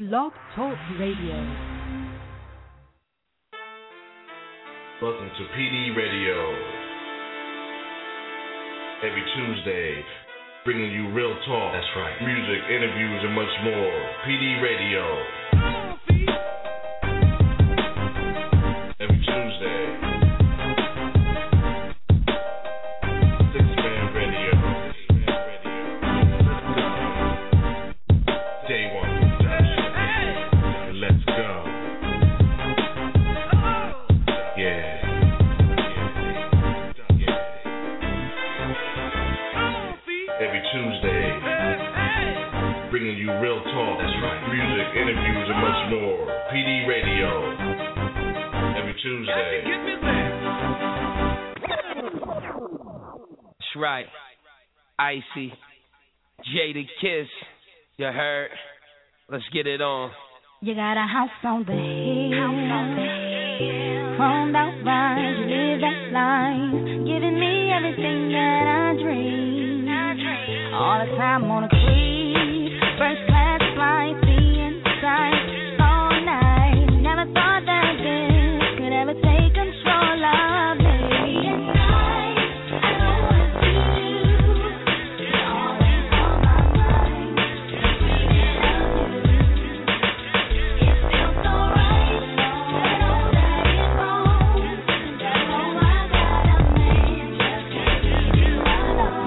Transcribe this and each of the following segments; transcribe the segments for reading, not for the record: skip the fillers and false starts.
Blog Talk Radio. Welcome to PD Radio. Every Tuesday, bringing you real talk. That's right. Music, interviews, and much more. PD Radio. Every Tuesday. Six-man radio. Day one production. Let's go. Yeah. Every Tuesday, bringing you real talk. That's right. Music, interviews, and much more. PD Radio. Every Tuesday. That's right. Icy. Jada Kiss. You heard? Let's get it on. You got a house on the hill. Chromed out vines, you live that life, giving me everything that I dream. All the time on a cruise, first class flight, seeing sights all night. Never thought that this could ever take control of me. At night, I know what to do. You're always on my mind. Thinking of you. It feels so right. I know that it's wrong. That's all I got a man. Just can't leave you alone.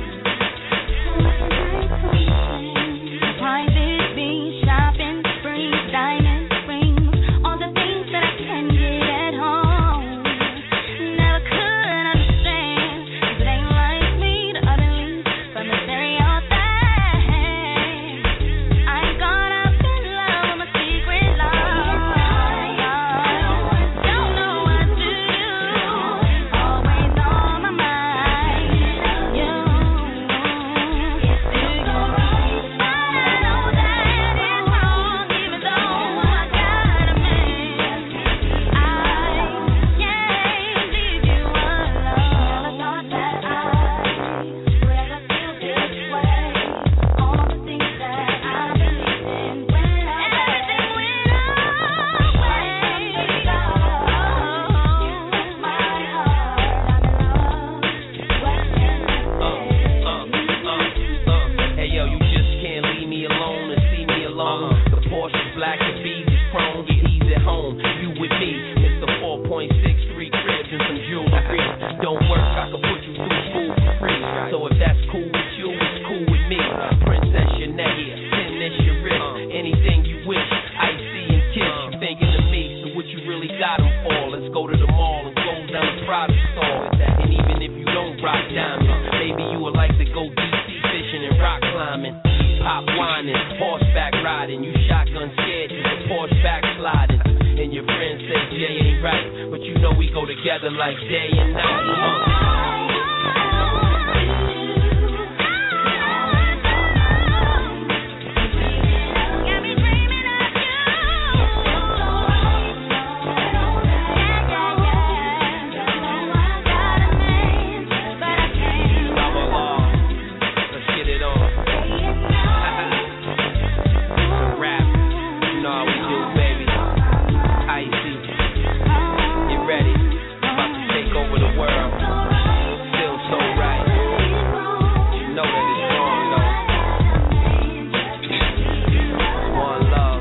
Private beach, shopping sprees, diamond rings, all the things that I can get at home. Never could understand, 'cause it ain't like me to utterly from the stereotype. I ain't caught up in love with my secret love. Don't know what to do. Always on my mind. You. Do you right? I know that it's wrong, even though I got a man. I can't leave you alone. Never thought that I would ever feel this way. All the things that I believed in went away. Everything went away. You took my heart. Hey yo, you just can't leave me alone and see me alone. The Porsche's black, the B's is chrome, get easy at home. You with me, it's the 4.63 cribs and some jewelry. Don't work, I can put you through school for free. So if that's cool with you, it's cool with me. Princess your neck, tennis your wrist, anything you wish. Icy and kiss, you thinking of me, so what you really got 'em for? Let's go to the mall and close down the private store. And even if you don't rock diamonds, maybe you would like to go DC fishing and rock climbing. Pop whining, horseback riding, you shotgun scared, you the Porsche backsliding. And your friends say Jay ain't right, but you know we go together like day and night. Got me dreaming of you. I got a man, but I can't. Double R, let's get it on. Rap, you know how we do, baby. Icy, get ready, about to take over the world. Feels so right. You know that it's wrong though. One love.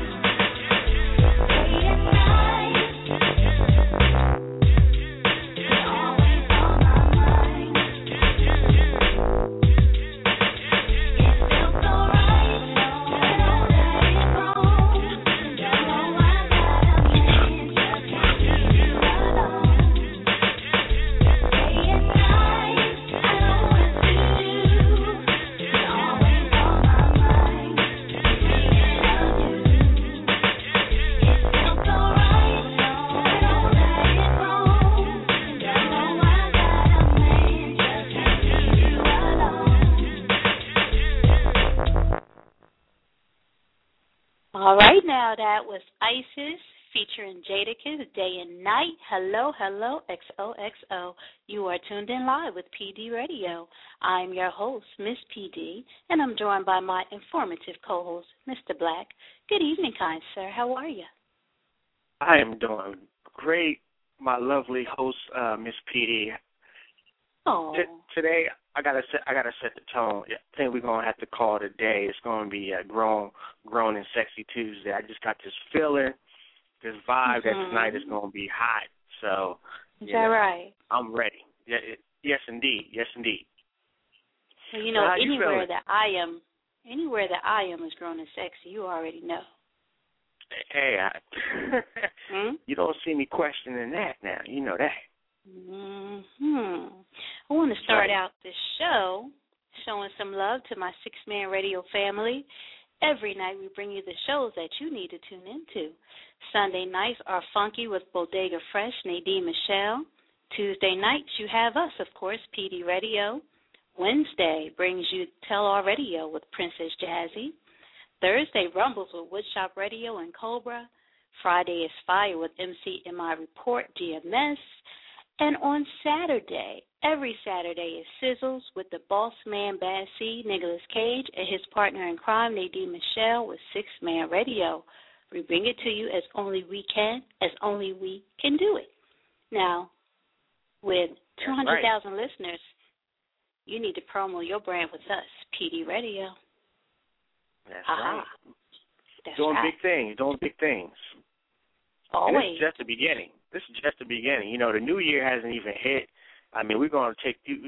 All right, now that was Isis featuring Jadakiss, Day and Night. Hello, hello, XOXO. You are tuned in live with PD Radio. I'm your host, Miss PD, and I'm joined by my informative co-host, Mr. Black. Good evening, kind sir. How are you? I am doing great, my lovely host, Miss PD. Oh. Today, I gotta set the tone. I think we're gonna have to call it a day. It's gonna be a grown and sexy Tuesday. I just got this feeling, this vibe that tonight is gonna be hot. So, is that right? I'm ready. Yeah, yes, indeed. Yes, indeed. Well, anywhere that I am is grown and sexy. You already know. Hey, you don't see me questioning that now. You know that. I want to start out this show showing some love to my six-man radio family. Every night we bring you the shows that you need to tune into. Sunday nights are funky with Bodega Fresh, Nadine Michelle. Tuesday nights you have us, of course, PD Radio. Wednesday brings you Tell Our Radio with Princess Jazzy. Thursday rumbles with Woodshop Radio and Cobra. Friday is Fire with MCMI Report, GMS. And on Saturday, every Saturday is Sizzles with the boss man Bad C, Nicolas Cage, and his partner in crime, Nadine Michelle, with Six Man Radio. We bring it to you as only we can do it. Now, with 200,000 listeners, you need to promo your brand with us, PD Radio. That's right. Doing big things. Always. And this is just the beginning. The new year hasn't even hit. I mean, we're going to take take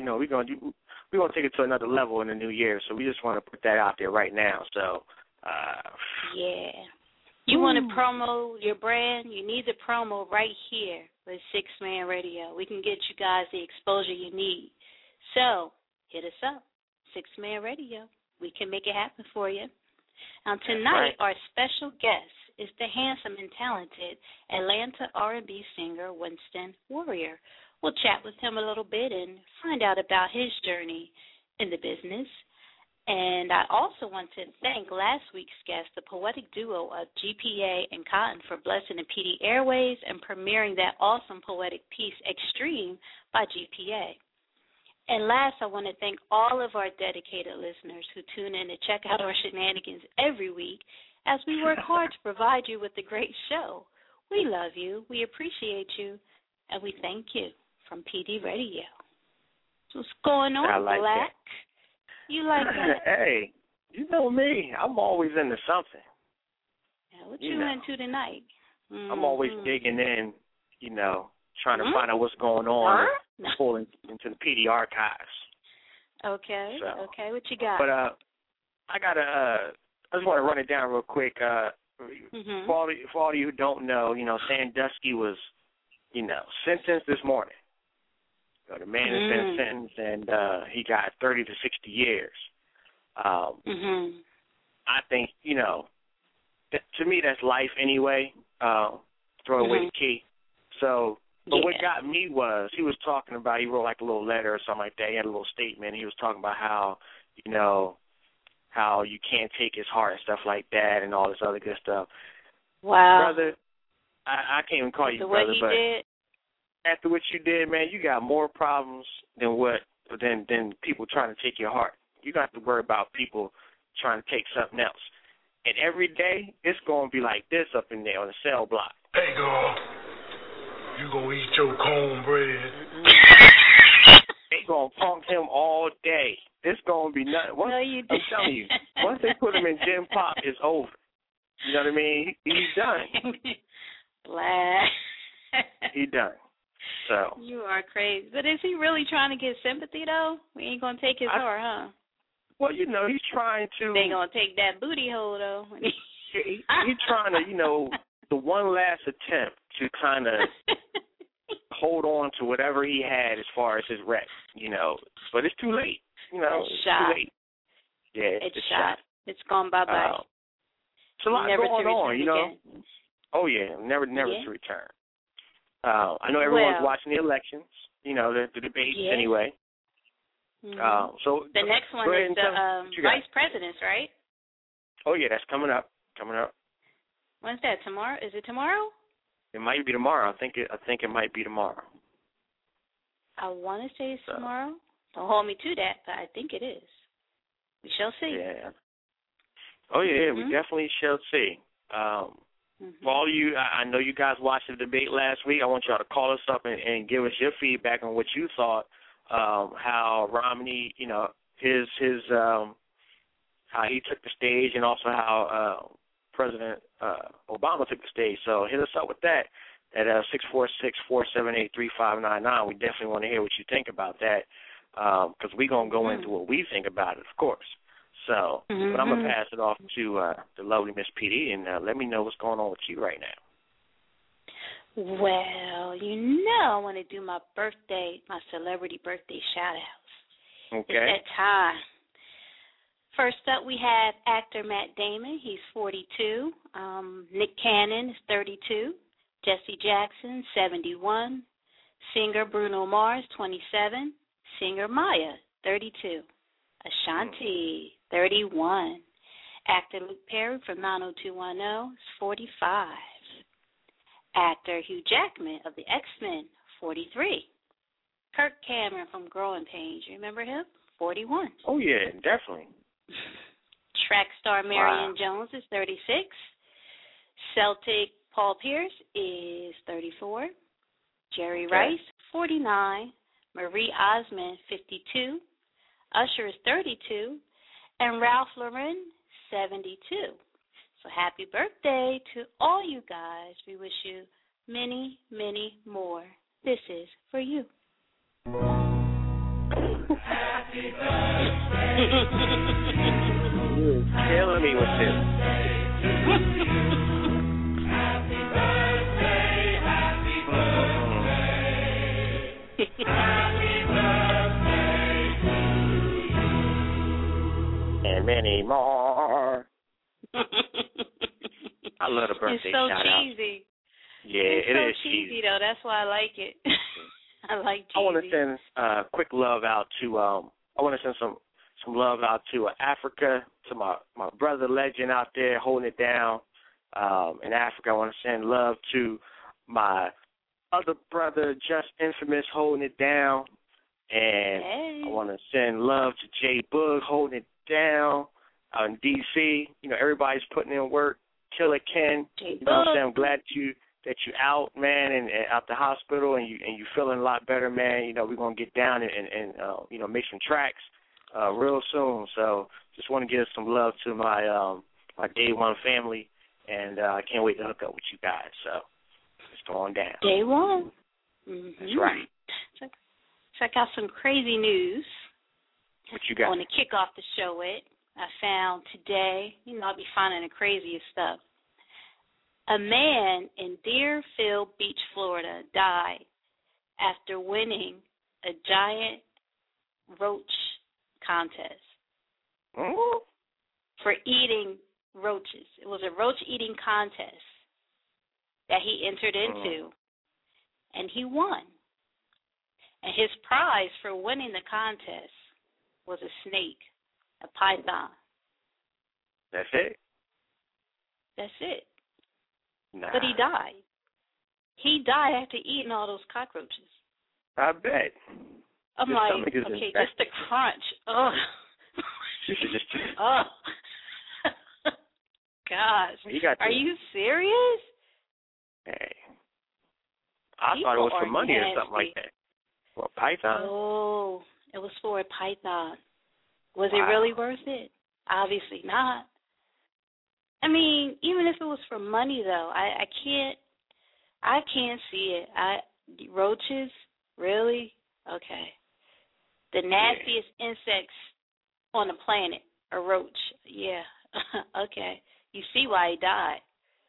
it to another level in the new year. So we just want to put that out there right now. So, yeah. You want to promo your brand? You need the promo right here with Six Man Radio. We can get you guys the exposure you need. So hit us up, Six Man Radio. We can make it happen for you. Now tonight, our special guest is the handsome and talented Atlanta R&B singer Winston Warrior. We'll chat with him a little bit and find out about his journey in the business. And I also want to thank last week's guest, the poetic duo of GPA and Cotton, for blessing the PD Airways and premiering that awesome poetic piece, Extreme, by GPA. And last, I want to thank all of our dedicated listeners who tune in to check out our shenanigans every week as we work hard to provide you with a great show. We love you, we appreciate you, and we thank you from PD Radio. So what's going on, Black? That. You like that? Hey, you know me. I'm always into something. Yeah, what you into tonight? I'm always digging in, trying to find out what's going on, pulling into the PD archives. Okay, what you got? But I just want to run it down real quick. For all of you who don't know, Sandusky was, sentenced this morning. The man has been sentenced, and he got 30 to 60 years. I think, to me that's life anyway. Throw away the key. So, but what got me was he wrote like a little letter or something like that. He had a little statement. He was talking about how you can't take his heart and stuff like that and all this other good stuff. Wow. Brother, I can't even call you brother, but after what you did, man, you got more problems than people trying to take your heart. You got to worry about people trying to take something else. And every day, it's going to be like this up in there on the cell block. Hey, girl, you going to eat your cornbread. They going to punk him all day. It's going to be nothing. I'm telling you, once they put him in Gym Pop, it's over. You know what I mean? He's done. Black. He's done. So. You are crazy. But is he really trying to get sympathy, though? We ain't going to take his heart, huh? Well, he's trying to. They going to take that booty hole, though. He's trying to, the one last attempt to kind of hold on to whatever he had as far as his rep, But it's too late. It's shot. Too late. Yeah, it's shot. It's gone bye-bye. It's a lot going on, Oh, yeah, never to return. I know everyone's watching the elections, the debates anyway. So the next one is the vice presidents, right? Oh, yeah, that's coming up. When's that, tomorrow? Is it tomorrow? It might be tomorrow. I think it might be tomorrow. I want to say it's tomorrow. Don't hold me to that, but I think it is. We shall see. Yeah. Oh, yeah, we definitely shall see. For all you, I know you guys watched the debate last week. I want y'all to call us up and give us your feedback on what you thought, how Romney, his how he took the stage, and also how President Obama took the stage. So hit us up with that at 646-478-3599. We definitely want to hear what you think about that, because we're going to go into what we think about it, of course. So, but I'm going to pass it off to the lovely Miss PD, and let me know what's going on with you right now. Well, I want to do my celebrity birthday shout-outs. Okay. It's that time. First up, we have actor Matt Damon. He's 42. Nick Cannon is 32. Jesse Jackson, 71. Singer Bruno Mars, 27. Singer Maya, 32. Ashanti, 31. Actor Luke Perry from 90210 is 45. Actor Hugh Jackman of the X-Men, 43. Kirk Cameron from Growing Pains, you remember him? 41. Oh, yeah, definitely. Track star Marion Jones is 36. Celtic Paul Pierce is 34. Jerry Rice, 49. Marie Osmond, 52. Usher is 32. And Ralph Lauren, 72. So happy birthday to all you guys. We wish you many, many more. This is for you. Happy birthday. You're killing me with this. Happy birthday, happy birthday. Happy birthday to you. And many more. I love the birthday shout-out. It's so cheesy. Yeah, it's it so is cheesy, though. That's why I like it. I like cheesy. I want to send quick love out to I want to send some love out to Africa, to my brother legend out there holding it down in Africa. I want to send love to my other brother, Just Infamous, holding it down. And I want to send love to Jay Boog holding it down in D.C. Everybody's putting in work. Killer Ken, you know what I'm saying? I'm glad that you're out, man, and out the hospital, and you feeling a lot better, man. We're going to get down and make some tracks real soon. So just want to give some love to my Day One family, and I can't wait to hook up with you guys. So it's going down. Day One. Mm-hmm. That's right. Check out some crazy news. What you got? I want to kick off the show with. I found today, I'll be finding the craziest stuff. A man in Deerfield Beach, Florida, died after winning a giant roach contest for eating roaches. It was a roach eating contest that he entered into, and he won. And his prize for winning the contest was a snake, a python. That's it? That's it. Nah. But he died. He died after eating all those cockroaches. I bet. I'm like, okay, just the crunch. Oh. You should just. Oh. Gosh. Are you serious? Hey. I thought it was for money or something like that. Well, python? Oh, it was for a python. Was it really worth it? Obviously not. I mean, even if it was for money, though, I can't see it. Roaches, really? Okay. The nastiest insects on the planet, a roach. Yeah. Okay. You see why he died.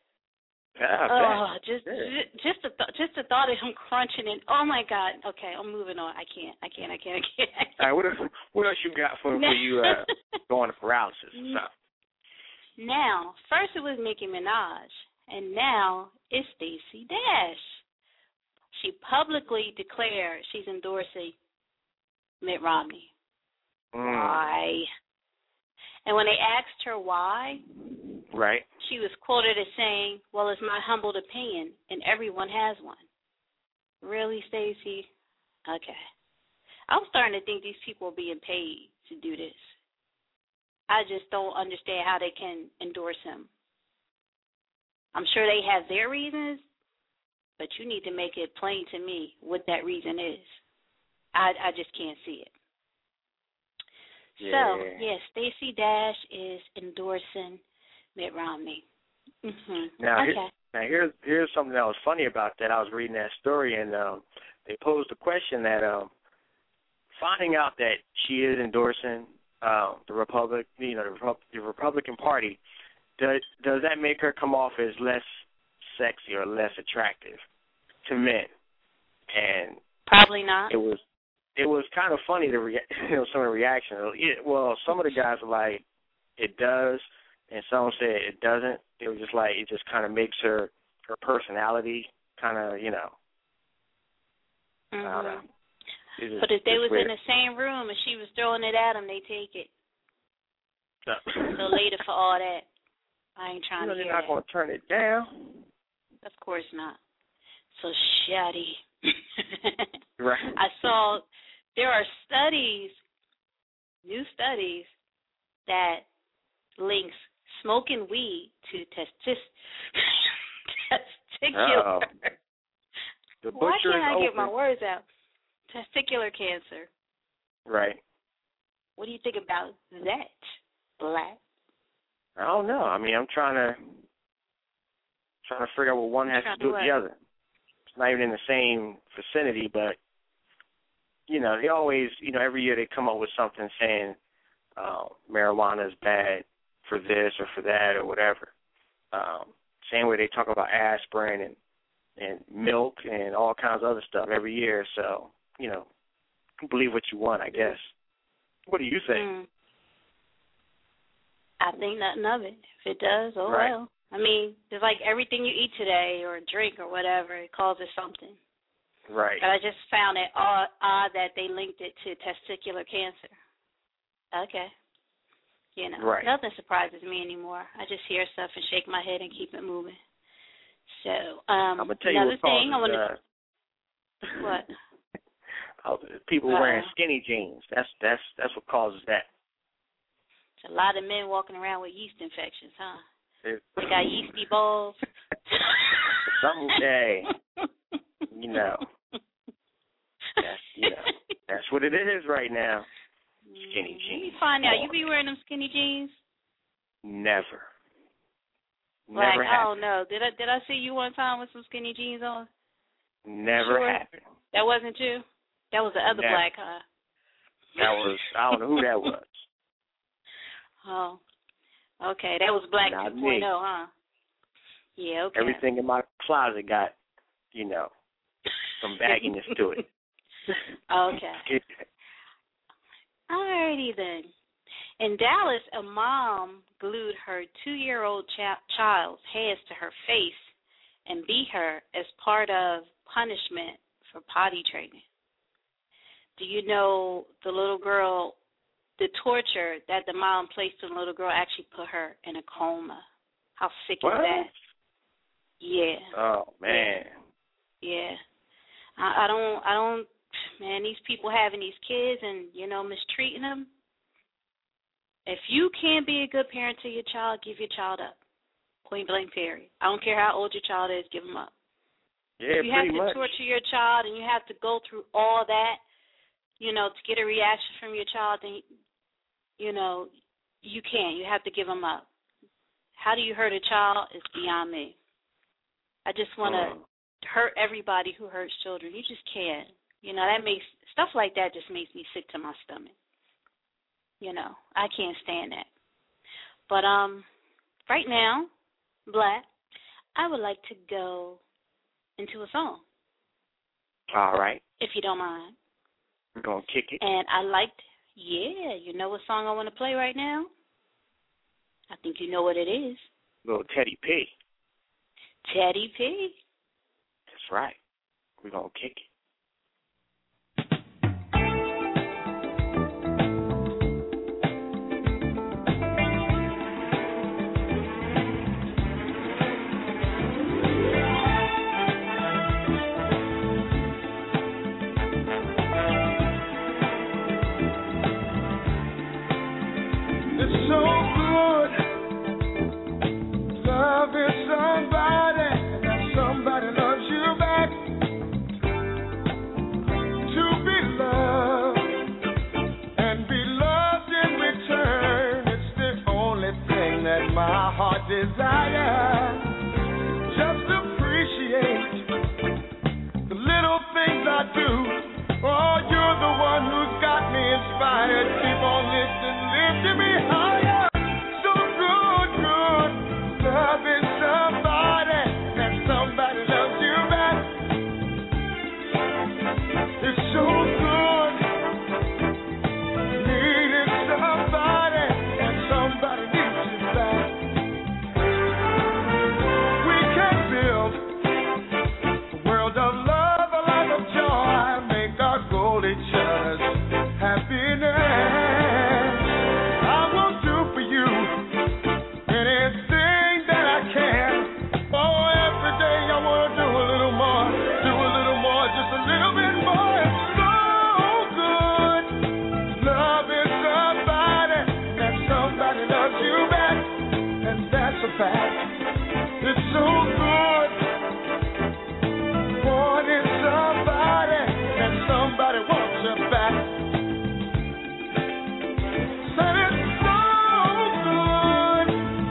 Just the thought of him crunching it. Oh my God. Okay, I'm moving on. I can't. All right. What else you got for you going to paralysis? Now, first it was Nicki Minaj, and now it's Stacey Dash. She publicly declared she's endorsing Mitt Romney. Why? And when they asked her why, Right. She was quoted as saying, "Well, it's my humble opinion, and everyone has one." Really, Stacey? Okay. I'm starting to think these people are being paid to do this. I just don't understand how they can endorse him. I'm sure they have their reasons, but you need to make it plain to me what that reason is. I just can't see it. Yeah. So, yes, Stacey Dash is endorsing Mitt Romney. Mm-hmm. Now, okay. here's something that was funny about that. I was reading that story, and they posed a question that finding out that she is endorsing the Republican Party, does that make her come off as less sexy or less attractive to men? And probably not. It was kind of funny some of the reactions. Well, some of the guys were like, it does, and some said it doesn't. It was just like it just kind of makes her personality kind of, I don't know. But if they was weird. In the same room and she was throwing it at them, they take it. So later for all that, I ain't trying to hear that. They're not going to turn it down. Of course not. So shoddy. Right. I saw there are new studies, that links smoking weed to testicular. Why can't I get my words out? Testicular cancer. Right. What do you think about that, Black? I don't know. I mean, I'm trying to figure out what one has to do with the other. It's not even in the same vicinity, but they always, every year they come up with something saying marijuana is bad for this or for that or whatever. Same way they talk about aspirin and milk and all kinds of other stuff every year. So, believe what you want, I guess. What do you think? I think nothing of it. If it does, oh right. well. I mean, it's like everything you eat today or drink or whatever, it causes something. Right. But I just found it odd that they linked it to testicular cancer. Okay. Right. Nothing surprises me anymore. I just hear stuff and shake my head and keep it moving. So, I'm gonna tell another you what thing causes, I want to. What? People wearing skinny jeans. That's what causes that. It's a lot of men walking around with yeast infections, huh? They got yeasty balls. Someday, that's what it is right now. Skinny jeans. You find out. You be wearing them skinny jeans? Never. Like, Never happened. Oh no! Did I see you one time with some skinny jeans on? Never happened. That wasn't you. That was the other Never. Black, huh? That was. I don't know who that was. Oh, okay. That was Black 2.0, huh? Yeah, okay. Everything in my closet got, some bagginess to it. Okay. Alrighty then. In Dallas, a mom glued her 2-year-old child's hands to her face and beat her as part of punishment for potty training. Do you know the little girl, the torture that the mom placed on the little girl actually put her in a coma? How sick is that? Yeah. Oh, man. Yeah. I don't, man, these people having these kids and, mistreating them. If you can't be a good parent to your child, give your child up. Point blank, period. I don't care how old your child is, give them up. Yeah, if you have to torture your child and you have to go through all that, to get a reaction from your child, then, you can't. You have to give them up. How do you hurt a child is beyond me. I just want to hurt everybody who hurts children. You just can't. That makes stuff like that just makes me sick to my stomach. I can't stand that. But right now, Black, I would like to go into a song. All right. If you don't mind. We're going to kick it. And you know what song I want to play right now? I think you know what it is. Little Teddy P. Teddy P. That's right. We're going to kick it. inspired. Keep on lifting me higher. So good, good. Loving somebody and somebody loves you back. It's so good. Needing somebody and somebody needs you back. We can build a world of love, a life of joy. Make our goal each other's happiness. I will do for you anything that I can. Oh, every day I want to do a little more, just a little bit more. It's so good. Loving somebody that somebody loves you back, and that's a fact. It's so good. Wanting somebody and somebody wants you back. Said it's so good.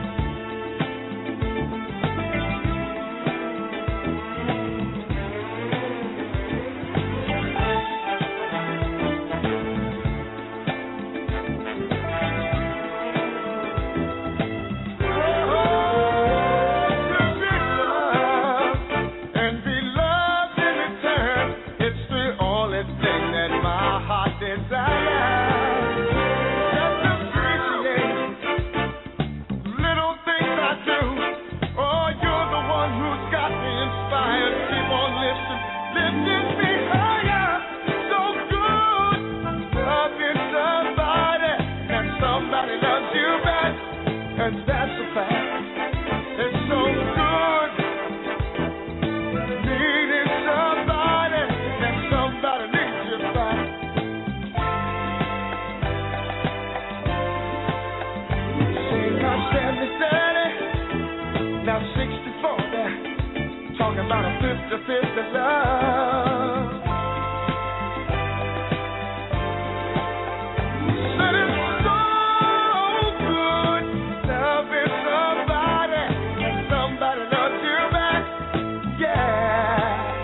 And be loved in return. It's the only thing that my heart desires. Just appreciate little things I do. Oh, you're the one who's got me inspired. Keep on lifting me higher. So good. Loving somebody and somebody loves you back, and that's a fact. It's so good. Needing somebody and somebody needs you back. Say now 70-30, now 60-40. Talking about a 50-50 love. Said it's so good. Loving somebody and somebody loves you back. Yeah.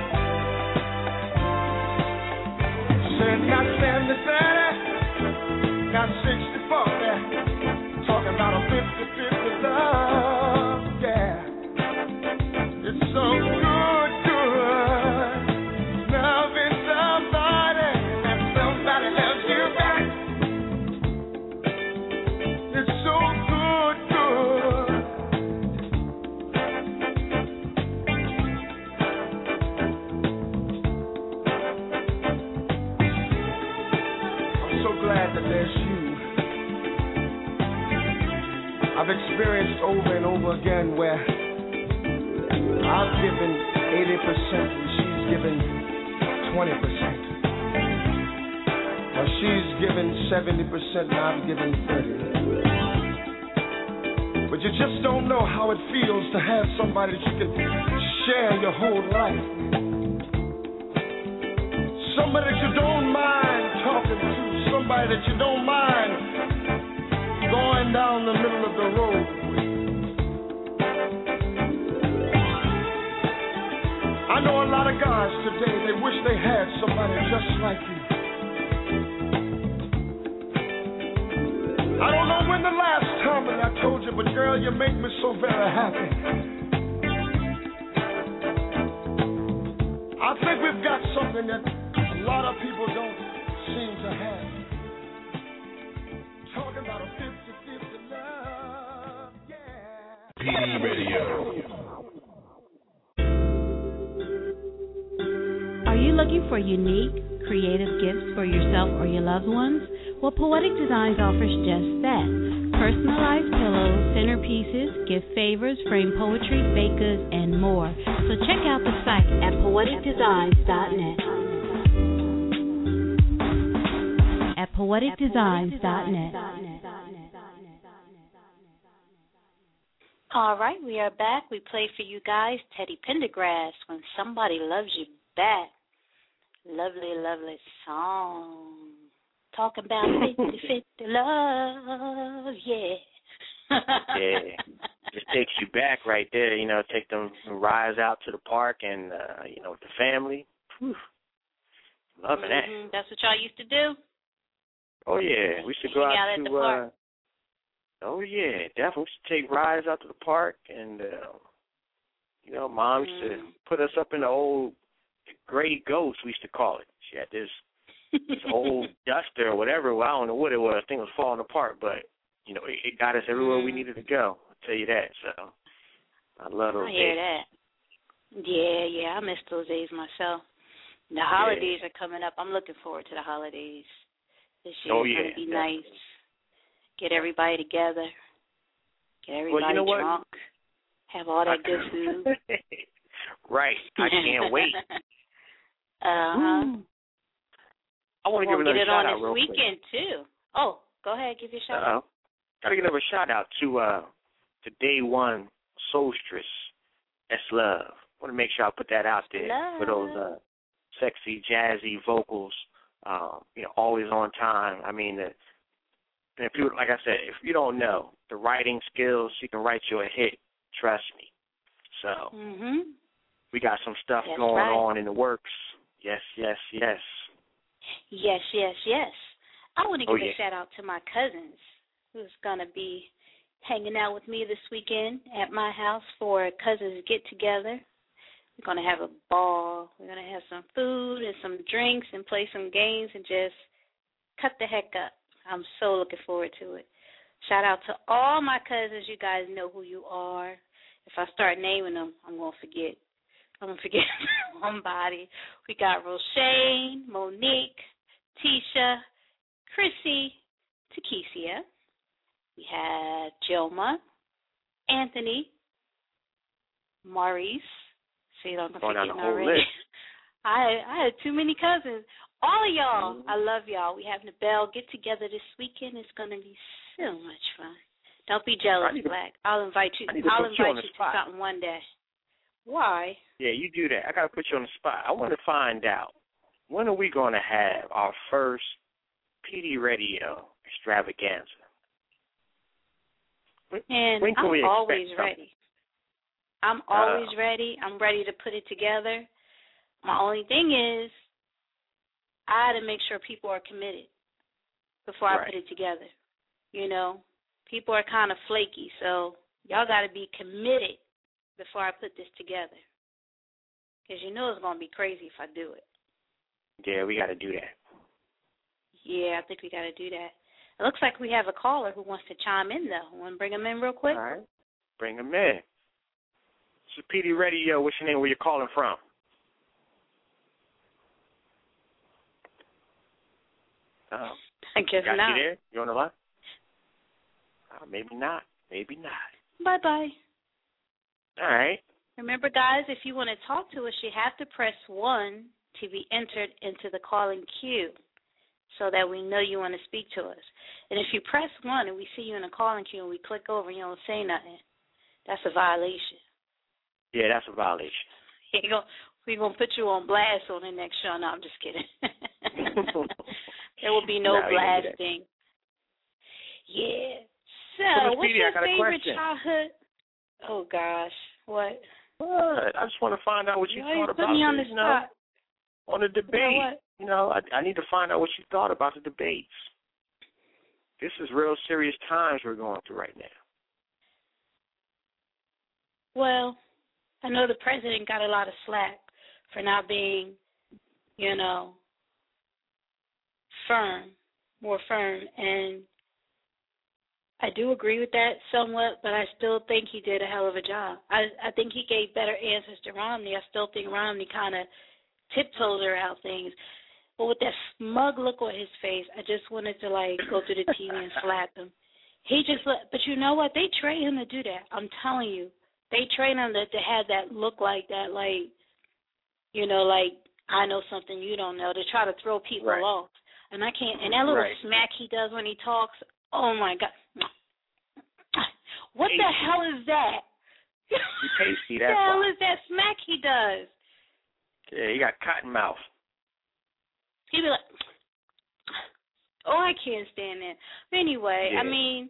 Said not 70-30, not 60-40. Talking about a 50-50 love. Yeah. It's so good, good. Loving somebody and somebody loves you back. It's so good, good. I'm so glad that there's you. I've experienced over and over again where I've given 80% and she's given 20%. Or she's given 70% and I've given 30%. But you just don't know how it feels to have somebody that you can share your whole life. Somebody that you don't mind talking to. Somebody that you don't mind going down the middle of the road with. I know a lot of guys today, they wish they had somebody just like you. I don't know when the last time that I told you, but girl, you make me so very happy. I think we've got something that a lot of people don't seem to have. Talking about a 50-50 love, yeah. PD Radio. Are you looking for unique, creative gifts for yourself or your loved ones? Well, Poetic Designs offers just that. Personalized pillows, centerpieces, gift favors, framed poetry, baked goods, and more. So check out the site at poeticdesigns.net. At poeticdesigns.net. All right, we are back. We played for you guys Teddy Pendergrass, When Somebody Loves You Back. Lovely, lovely song. Talking about 50-50 love, yeah. Yeah, just takes you back right there. You know, take them rides out to the park and with the family. Whew. Loving that. That's what y'all used to do. Oh yeah, we should go out at to. the park. Oh yeah, definitely. We should take rides out to the park, and Mom used to put us up in the old gray ghost. We used to call it. She had this old duster or whatever. Well, I don't know what it was. I think it was falling apart, but it got us everywhere we needed to go. I'll tell you that. So I love those days. I hear that. Yeah, I miss those days myself. The holidays are coming up. I'm looking forward to the holidays. This year is going to be nice. Get everybody together. Get everybody drunk. Have all that good food. Right. I can't wait. Uh-huh. I want to give another shout out real quick. Get it on this weekend, too. Oh, go ahead. Give your shout out. Got to give another shout out to Day One Solstice. That's love. I want to make sure I put that out there for those sexy, jazzy vocals. Always on time. I mean, if you, like I said, if you don't know the writing skills, she can write you a hit. Trust me. So we got some stuff going on in the works. Yes. I want to give a shout out to my cousins who's going to be hanging out with me this weekend at my house for a cousins get together. We're going to have a ball. We're going to have some food and some drinks and play some games and just cut the heck up. I'm so looking forward to it. Shout out to all my cousins. You guys know who you are. If I start naming them, I'm going to forget. I'm going to forget somebody. We got Roshane, Monique, Tisha, Chrissy, Takesia. We had Jilma, Anthony, Maurice. See, I'm forgetting already. I had too many cousins. All of y'all, I love y'all. We having a bell get together this weekend. It's going to be so much fun. Don't be jealous, Black. I'll invite you. I'll invite you to something one day. Why? Yeah, you do that. I got to put you on the spot. I want to find out, when are we going to have our first PD Radio extravaganza? And when can I'm always something? ready. I'm always ready. I'm ready to put it together. My only thing is, I had to make sure people are committed before I put it together. People are kind of flaky, so y'all got to be committed before I put this together. Because it's going to be crazy if I do it. Yeah, we got to do that. Yeah, I think we got to do that. It looks like we have a caller who wants to chime in, though. Want to bring him in real quick? All right. Bring him in. This is PD Radio. What's your name? Where you calling from? I guess not. You there? You on the line? Maybe not. Bye-bye. All right. Remember, guys, if you want to talk to us, you have to press 1 to be entered into the calling queue so that we know you want to speak to us. And if you press 1 and we see you in the calling queue and we click over and you don't say nothing, that's a violation. Yeah, that's a violation. We're going to put you on blast on the next show. No, I'm just kidding. There will be no blasting. Yeah. So, what's your favorite childhood? Oh, gosh. What? I just want to find out what you thought about me on the spot. On the debate. I need to find out what you thought about the debates. This is real serious times we're going through right now. Well, I know the president got a lot of slack for not being, more firm. And I do agree with that somewhat, but I still think he did a hell of a job. I think he gave better answers to Romney. I still think Romney kind of tiptoed around things. But with that smug look on his face, I just wanted to, go to the TV and slap him. But you know what? They train him to do that. I'm telling you. They train him to have that look like that, I know something you don't know, to try to throw people off. And I can't, and that little smack he does when he talks, oh, my God. What the hell is that? Tasty, that's what the hell is that smack he does? Yeah, he got cotton mouth. He'd be like, oh, I can't stand that. But anyway, I mean,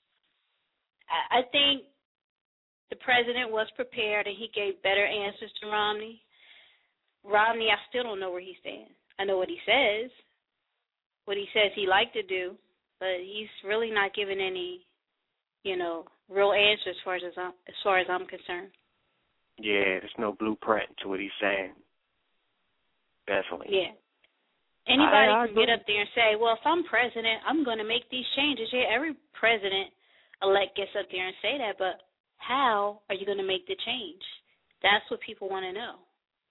I think the president was prepared and he gave better answers to Romney. Romney, I still don't know where he stands. I know what he says. what he says he liked to do, but he's really not giving any, real answers as far as I'm concerned. Yeah, there's no blueprint to what he's saying. Definitely. Yeah. Anybody I can get up there and say, well, if I'm president, I'm going to make these changes. Yeah, every president-elect gets up there and say that, but how are you going to make the change? That's what people want to know.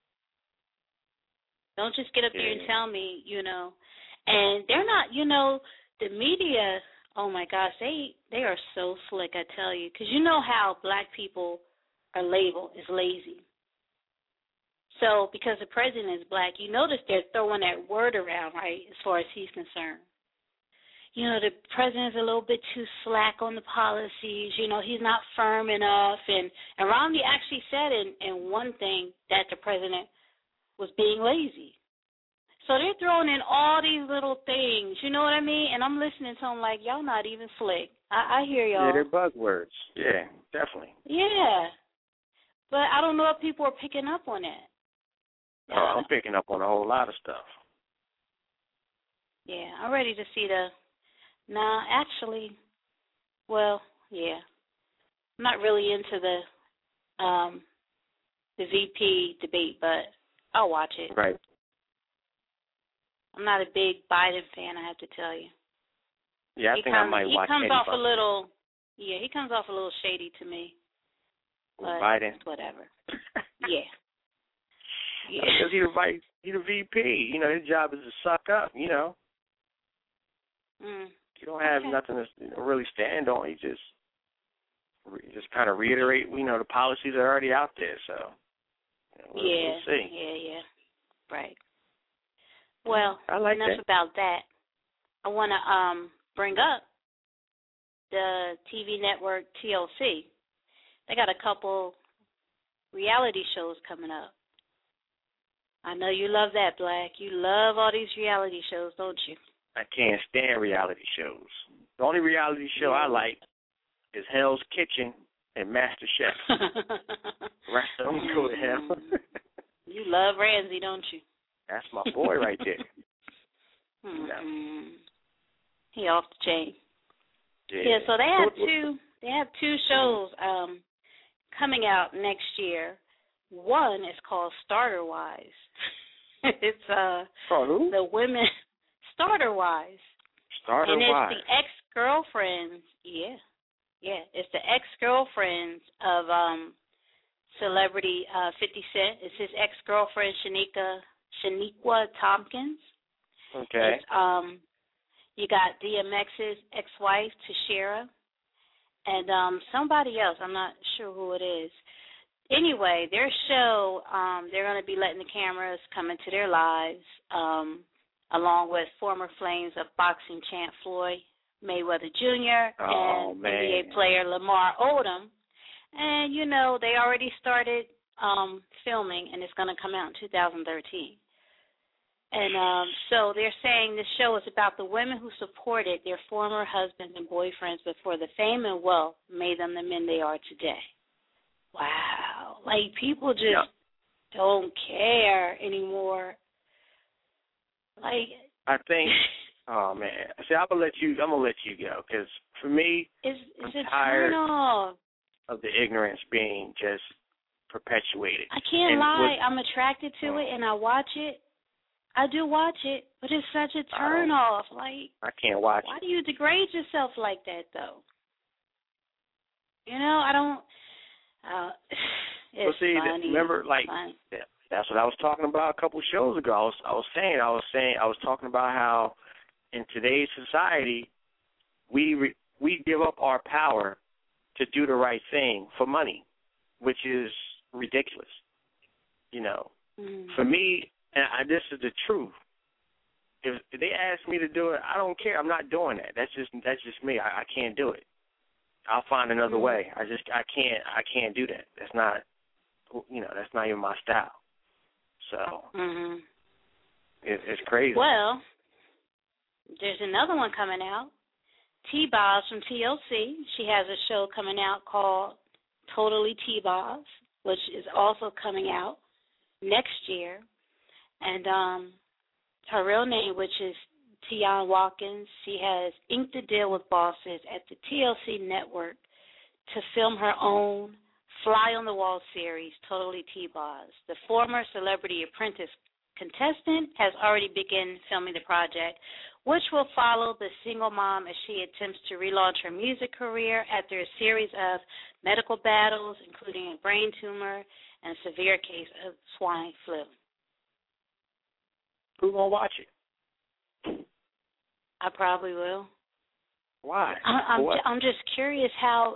Don't just get up there and tell me, And they're not, the media, oh, my gosh, they are so slick, I tell you. Because you know how black people are labeled as lazy. So because the president is black, you notice they're throwing that word around, right, as far as he's concerned. The president's a little bit too slack on the policies. He's not firm enough. And Romney actually said in one thing that the president was being lazy. So they're throwing in all these little things, you know what I mean? And I'm listening to them like, y'all not even slick. I hear y'all. Yeah, they're buzzwords. Yeah, definitely. Yeah. But I don't know if people are picking up on that. Oh, I'm picking up on a whole lot of stuff. Yeah, I'm ready to see Nah, actually, well, yeah. I'm not really into the VP debate, but I'll watch it. Right. I'm not a big Biden fan, I have to tell you. Yeah, I think I might watch it. He comes off a little shady to me. But Biden. Whatever. Yeah. Yeah. Because he's the VP. His job is to suck up, You don't have nothing to really stand on. You just kind of reiterate, the policies are already out there. So, we'll see. Yeah. Right. Well, I like enough about that. I want to bring up the TV network TLC. They got a couple reality shows coming up. I know you love that, Black. You love all these reality shows, don't you? I can't stand reality shows. The only reality show I like is Hell's Kitchen and MasterChef. The rest of them go to hell. You love Ramsay, don't you? That's my boy right there. He off the chain. Yeah. So they have two shows coming out next year. One is called Starter Wise. It's the women Starter Wise. And it's the ex-girlfriends. Yeah. It's the ex-girlfriends of celebrity 50 Cent. It's his ex-girlfriend Shaniqua Tompkins. Okay. It's, you got DMX's ex-wife Tashera, and somebody else. I'm not sure who it is. Anyway, their show, they're going to be letting the cameras come into their lives, along with former Flames of boxing champ Floyd Mayweather Jr. and NBA player Lamar Odom. And, they already started filming, and it's going to come out in 2013. And so they're saying this show is about the women who supported their former husbands and boyfriends before the fame and wealth made them the men they are today. Wow. Like, people just don't care anymore. Like, I think, oh, man. See, I'm going to let you go, because for me, I'm tired of the ignorance being just perpetuated. I can't lie. I'm attracted to it, and I watch it. I do watch it, but it's such a turn off. Like, I can't watch why do you degrade yourself like that, though? I don't. It's funny. Remember, that's what I was talking about a couple shows ago. I was talking about how in today's society we give up our power to do the right thing for money, which is ridiculous. For me, and this is the truth. If they ask me to do it, I don't care. I'm not doing that. That's just me. I can't do it. I'll find another way. I can't do that. That's not, that's not even my style. So it's crazy. Well, there's another one coming out. T-Boz from TLC. She has a show coming out called Totally T-Boz, which is also coming out next year. And her real name, which is Tian Watkins. She has inked a deal with bosses at the TLC network to film her own Fly on the Wall series, Totally T-Boz. The former Celebrity Apprentice contestant has already begun filming the project, which will follow the single mom as she attempts to relaunch her music career after a series of medical battles, including a brain tumor and a severe case of swine flu. Who's gonna watch it? I probably will. Why? I'm just curious how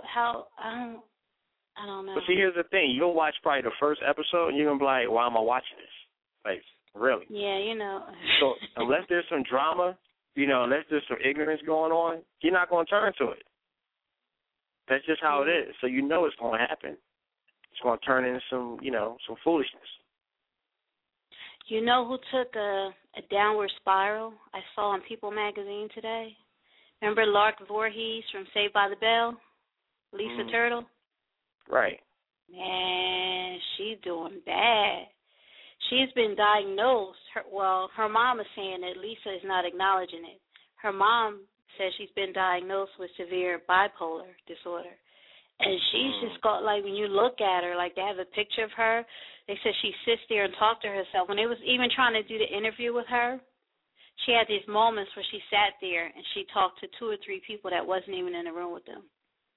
I don't know. But see, here's the thing: you'll watch probably the first episode, and you're gonna be like, "Why am I watching this?" Like, really? Yeah, you know. So unless there's some drama, unless there's some ignorance going on, you're not gonna turn to it. That's just how it is. So it's gonna happen. It's gonna turn into some foolishness. You know who took a downward spiral? I saw on People magazine today. Remember Lark Voorhees from Saved by the Bell? Lisa Turtle? Right. Man, she's doing bad. She's been diagnosed. Her mom is saying that Lisa is not acknowledging it. Her mom says she's been diagnosed with severe bipolar disorder. And she's just got, like, when you look at her, like, they have a picture of her. They said she sits there and talks to herself. When they was even trying to do the interview with her, she had these moments where she sat there and she talked to 2 or 3 people that wasn't even in the room with them.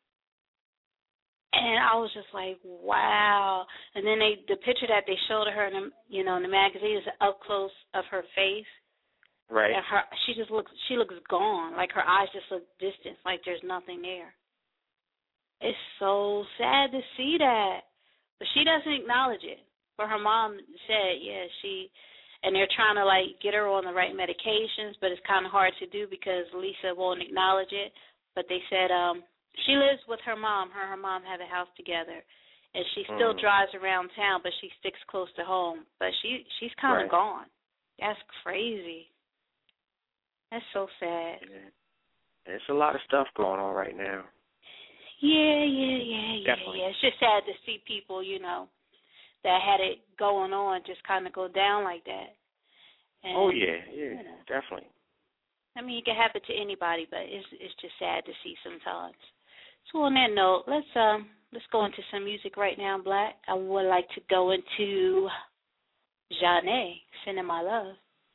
And I was just like, wow. And then the picture that they showed her in the magazine is up close of her face. Right. And she looks gone. Like her eyes just look distant, like there's nothing there. It's so sad to see that. But she doesn't acknowledge it. But her mom said, and they're trying to, like, get her on the right medications, but it's kind of hard to do because Lisa won't acknowledge it. But they said she lives with her mom. Her and her mom have a house together. And she still drives around town, but she sticks close to home. But she's kind of gone. That's crazy. That's so sad. Yeah. There's a lot of stuff going on right now. Yeah. Definitely. It's just sad to see people, that had it going on just kind of go down like that. And, definitely. I mean, it can happen to anybody, but it's just sad to see sometimes. So on that note, let's go into some music right now, Black. I would like to go into Zhané, Sending My Love.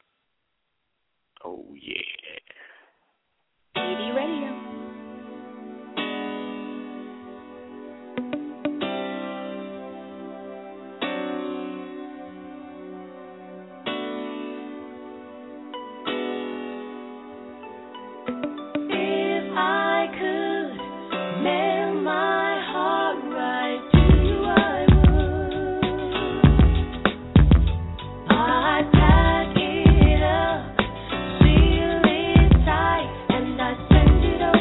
Oh, yeah. PD Radio. It up, seal it tight, and I send it over.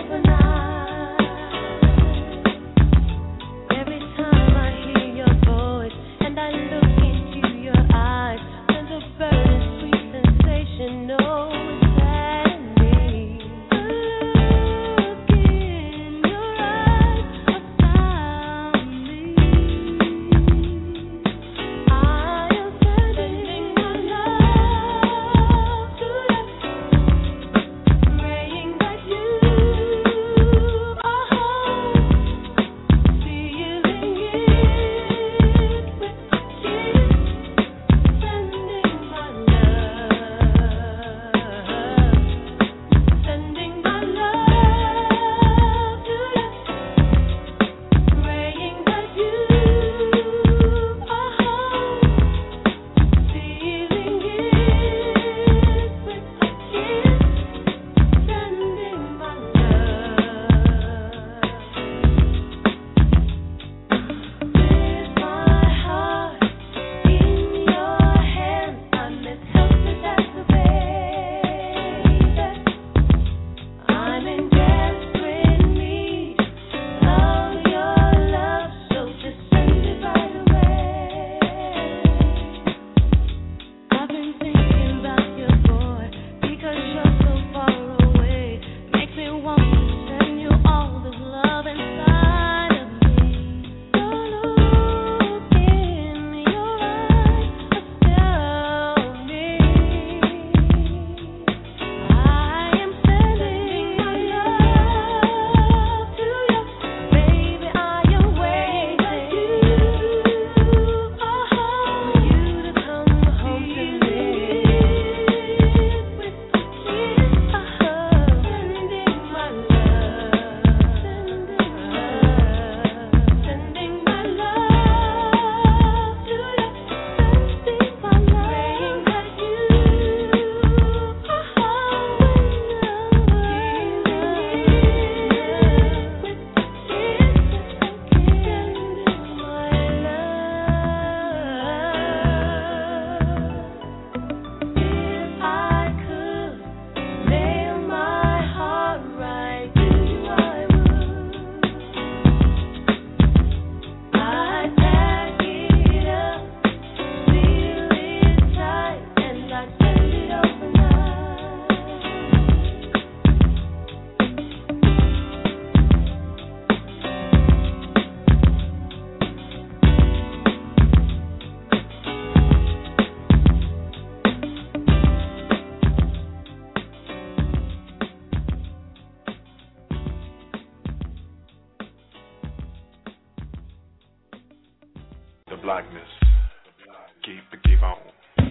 keep on.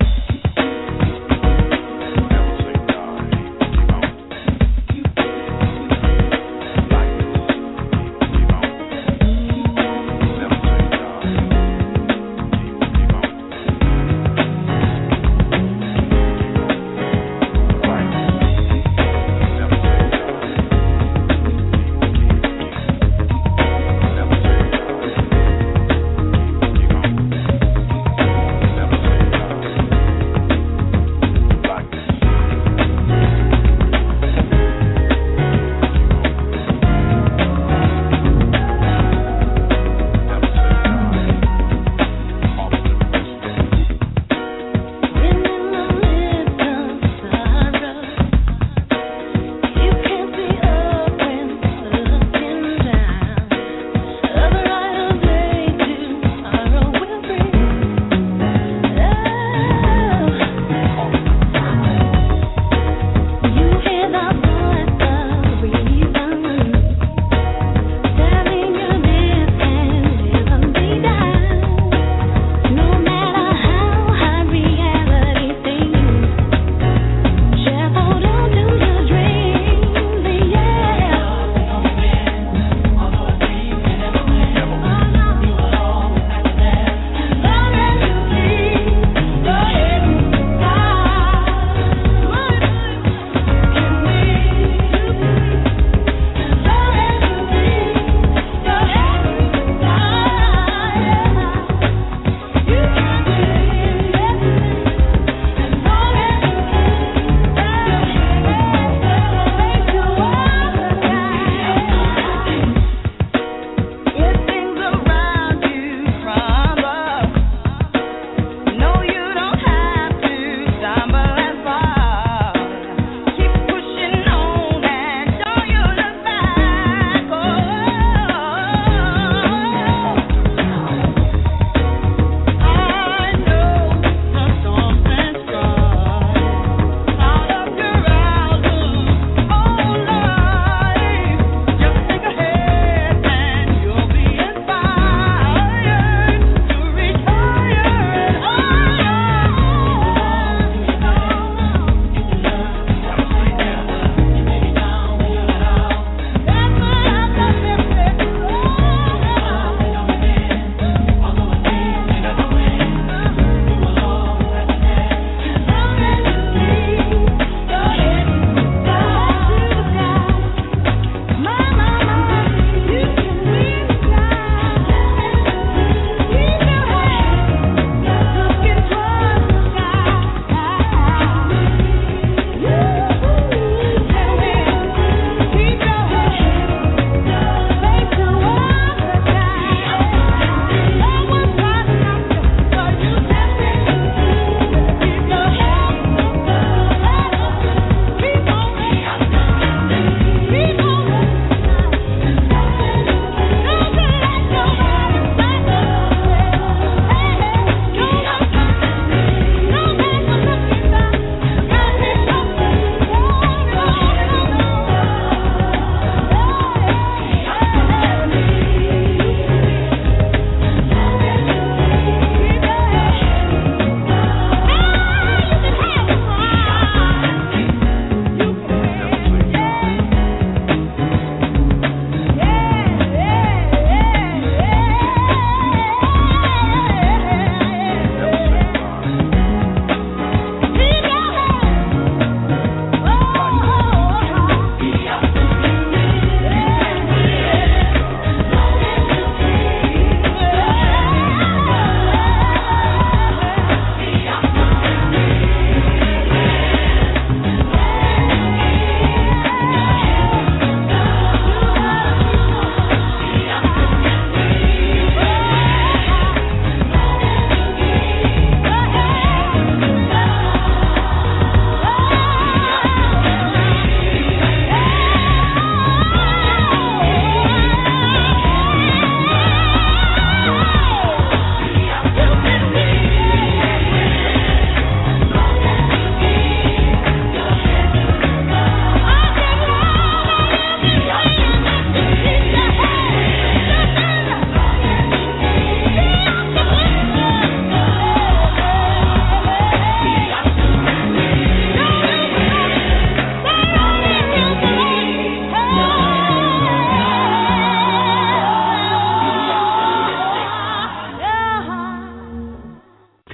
Never say die, keep on. Like this, keep on. Never say die, keep on. Like this, never say die, never say die, keep on. Never say die.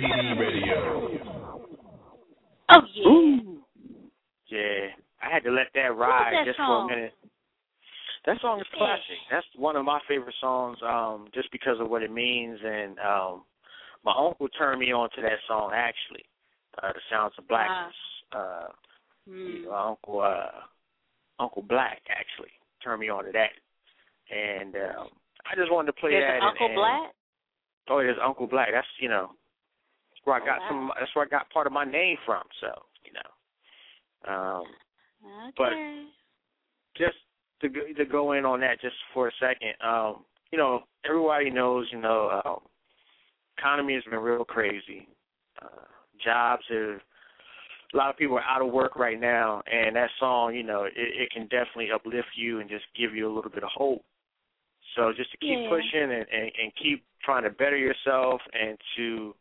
PD Radio. Oh, yeah. Ooh. Yeah, I had to let that ride just song? for a minute. That song is classic. That's one of my favorite songs, just because of what it means. And my uncle turned me on to that song, actually, The Sounds of Blackness. Uncle Black, actually, turned me on to that. And I just wanted to play that. Uncle Black? Oh, it is Uncle Black. That's, that's where I got that's where I got part of my name from, so, Okay. But just to go in on that just for a second, everybody knows, economy has been real crazy. Jobs have, a lot of people are out of work right now, and that song, it can definitely uplift you and just give you a little bit of hope. So just to keep pushing and keep trying to better yourself, and to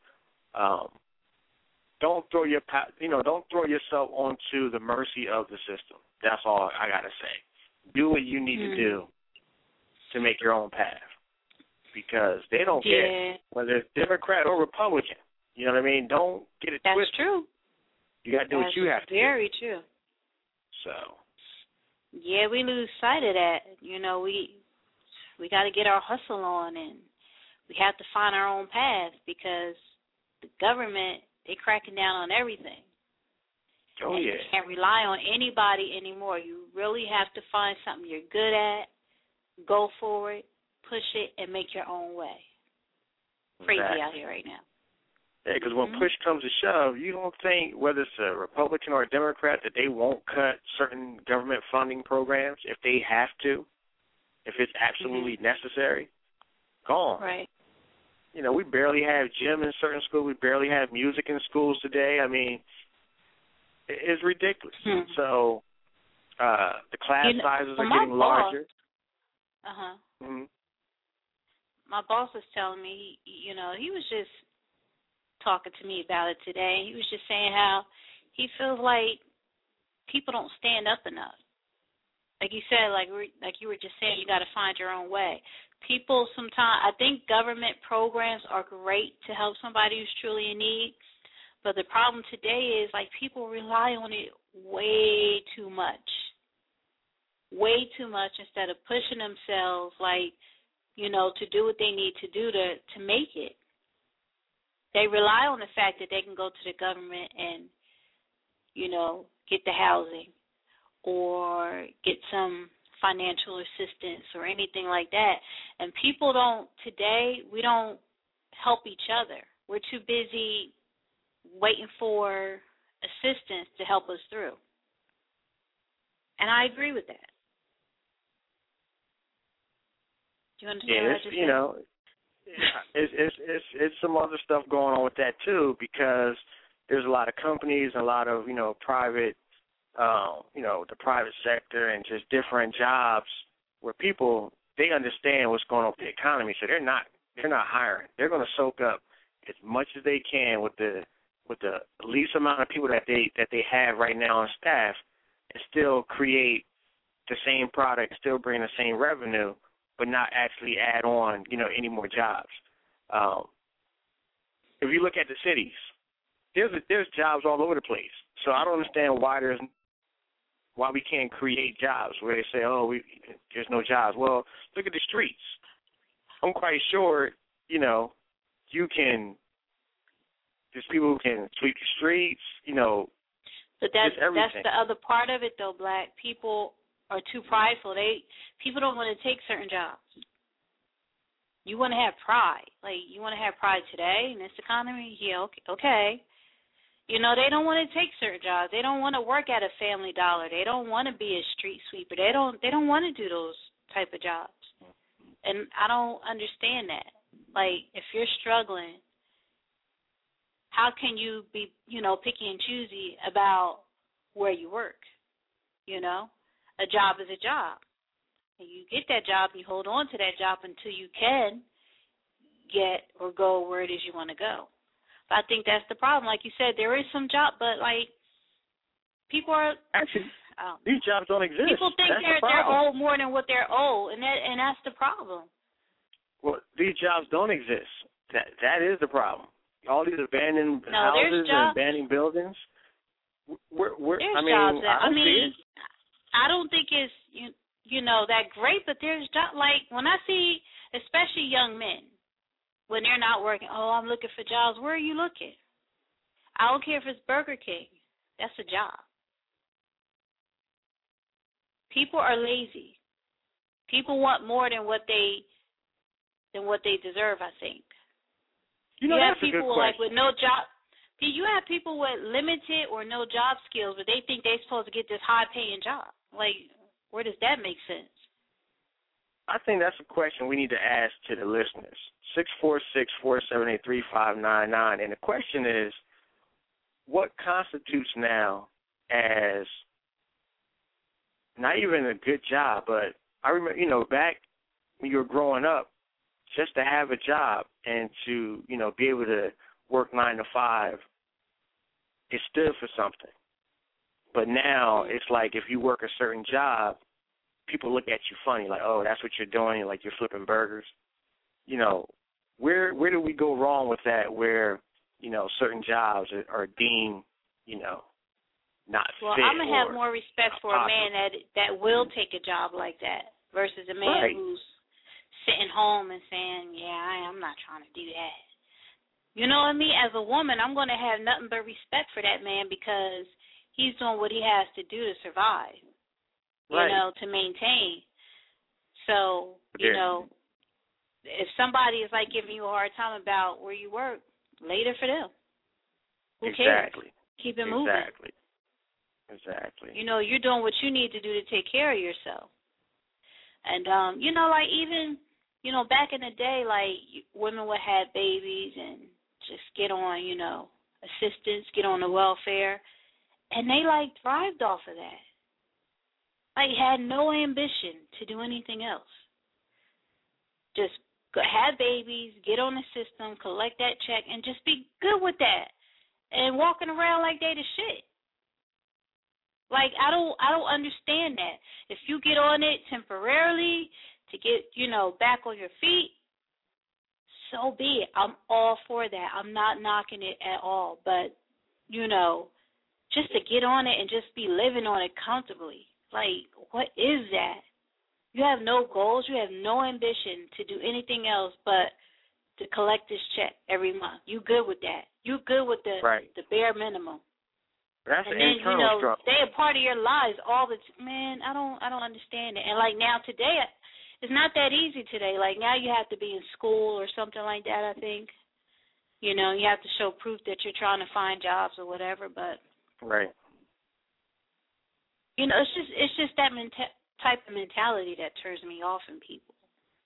don't throw yourself onto the mercy of the system. That's all I gotta say. Do what you need to do to make your own path, because they don't care whether it's Democrat or Republican. You know what I mean? Don't get it twisted. That's true. You got to do what you have to do. Very true. So. Yeah, we lose sight of that. We got to get our hustle on, and we have to find our own path, because the government, they're cracking down on everything. Oh, and yeah. You can't rely on anybody anymore. You really have to find something you're good at, go for it, push it, and make your own way. Crazy out here right now. Yeah, because when push comes to shove, you don't think, whether it's a Republican or a Democrat, that they won't cut certain government funding programs if they have to, if it's absolutely necessary. Gone. Right. We barely have gym in certain schools. We barely have music in schools today. I mean, it's ridiculous. So the class sizes are getting larger. My boss was telling me, he was just talking to me about it today. He was just saying how he feels like people don't stand up enough. Like you said, like you were just saying, you got to find your own way. People sometimes, I think government programs are great to help somebody who's truly in need, but the problem today is, like, people rely on it way too much instead of pushing themselves, like, to do what they need to do to make it. They rely on the fact that they can go to the government and, get the housing or get some financial assistance or anything like that. And people we don't help each other. We're too busy waiting for assistance to help us through. And I agree with that. Do you understand what I just said? It's some other stuff going on with that too, because there's a lot of companies, a lot of private, the private sector, and just different jobs where people, they understand what's going on with the economy, so they're not hiring. They're going to soak up as much as they can with the least amount of people that they have right now on staff, and still create the same product, still bring the same revenue, but not actually add on, any more jobs. If you look at the cities, there's jobs all over the place. So I don't understand why we can't create jobs where they say, there's no jobs. Well, look at the streets. I'm quite sure, there's people who can sweep the streets, But that's the other part of it, though, Black. People are too prideful. People don't want to take certain jobs. You want to have pride. Like, you want to have pride today in this economy? Yeah, okay. They don't want to take certain jobs. They don't want to work at a Family Dollar. They don't want to be a street sweeper. They don't want to do those type of jobs. And I don't understand that. Like, if you're struggling, how can you be, picky and choosy about where you work? A job is a job. And you get that job, you hold on to that job until you can get or go where it is you want to go. But I think that's the problem. Like you said, there is some job, but, like, people are... Actually, these jobs don't exist. People think they're owed more than what they're owed, and that's the problem. Well, these jobs don't exist. That is the problem. all these abandoned houses and abandoned buildings. There's I mean, jobs that, I mean, I don't think it's you know that great, but there's jobs like when I see, especially young men, when they're not working. Oh, I'm looking for jobs. Where are you looking? I don't care if it's Burger King. That's a job. People are lazy. People want more than what they deserve, I think. You know, have that's a good people question. like with no job. You have people with limited or no job skills, but they think they're supposed to get this high-paying job. Like, where does that make sense? I think that's a question we need to ask to the listeners. 646-478-3599. And the question is, what constitutes now as not even a good job, but I remember, you know, back when you were growing up, just to have a job and to, you know, be able to work 9 to 5, it stood for something. But now it's like if you work a certain job, people look at you funny, like, oh, that's what you're doing, like you're flipping burgers. You know, where do we go wrong with that where, you know, certain jobs are deemed, you know, not fit? Well, I'm going to have more respect for a man that will take a job like that versus a man who's sitting home and saying, yeah, I'm not trying to do that. You know what I mean? As a woman, I'm going to have nothing but respect for that man because he's doing what he has to do to survive, you know, to maintain. So, you know, if somebody is like giving you a hard time about where you work, later for them. Who cares? Keep it moving. Exactly. You know, you're doing what you need to do to take care of yourself. And, you know, like even, you know, back in the day, like women would have babies and just get on, you know, assistance, get on the welfare, and they, like, thrived off of that. Like, had no ambition to do anything else. Just have babies, get on the system, collect that check, and just be good with that. And walking around like they the shit. Like, I don't understand that. If you get on it temporarily to get, you know, back on your feet, so be it. I'm all for that. I'm not knocking it at all. But, you know, just to get on it and just be living on it comfortably. Like, what is that? You have no goals. You have no ambition to do anything else but to collect this check every month. You good with that. You good with the bare minimum. That's and an then, internal you know, struggle. stay a part of your lives all the man, I don't understand it. And like now today, it's not that easy today. Like now you have to be in school or something like that, I think. You know, you have to show proof that you're trying to find jobs or whatever, but you know, it's just that type of mentality that turns me off in people.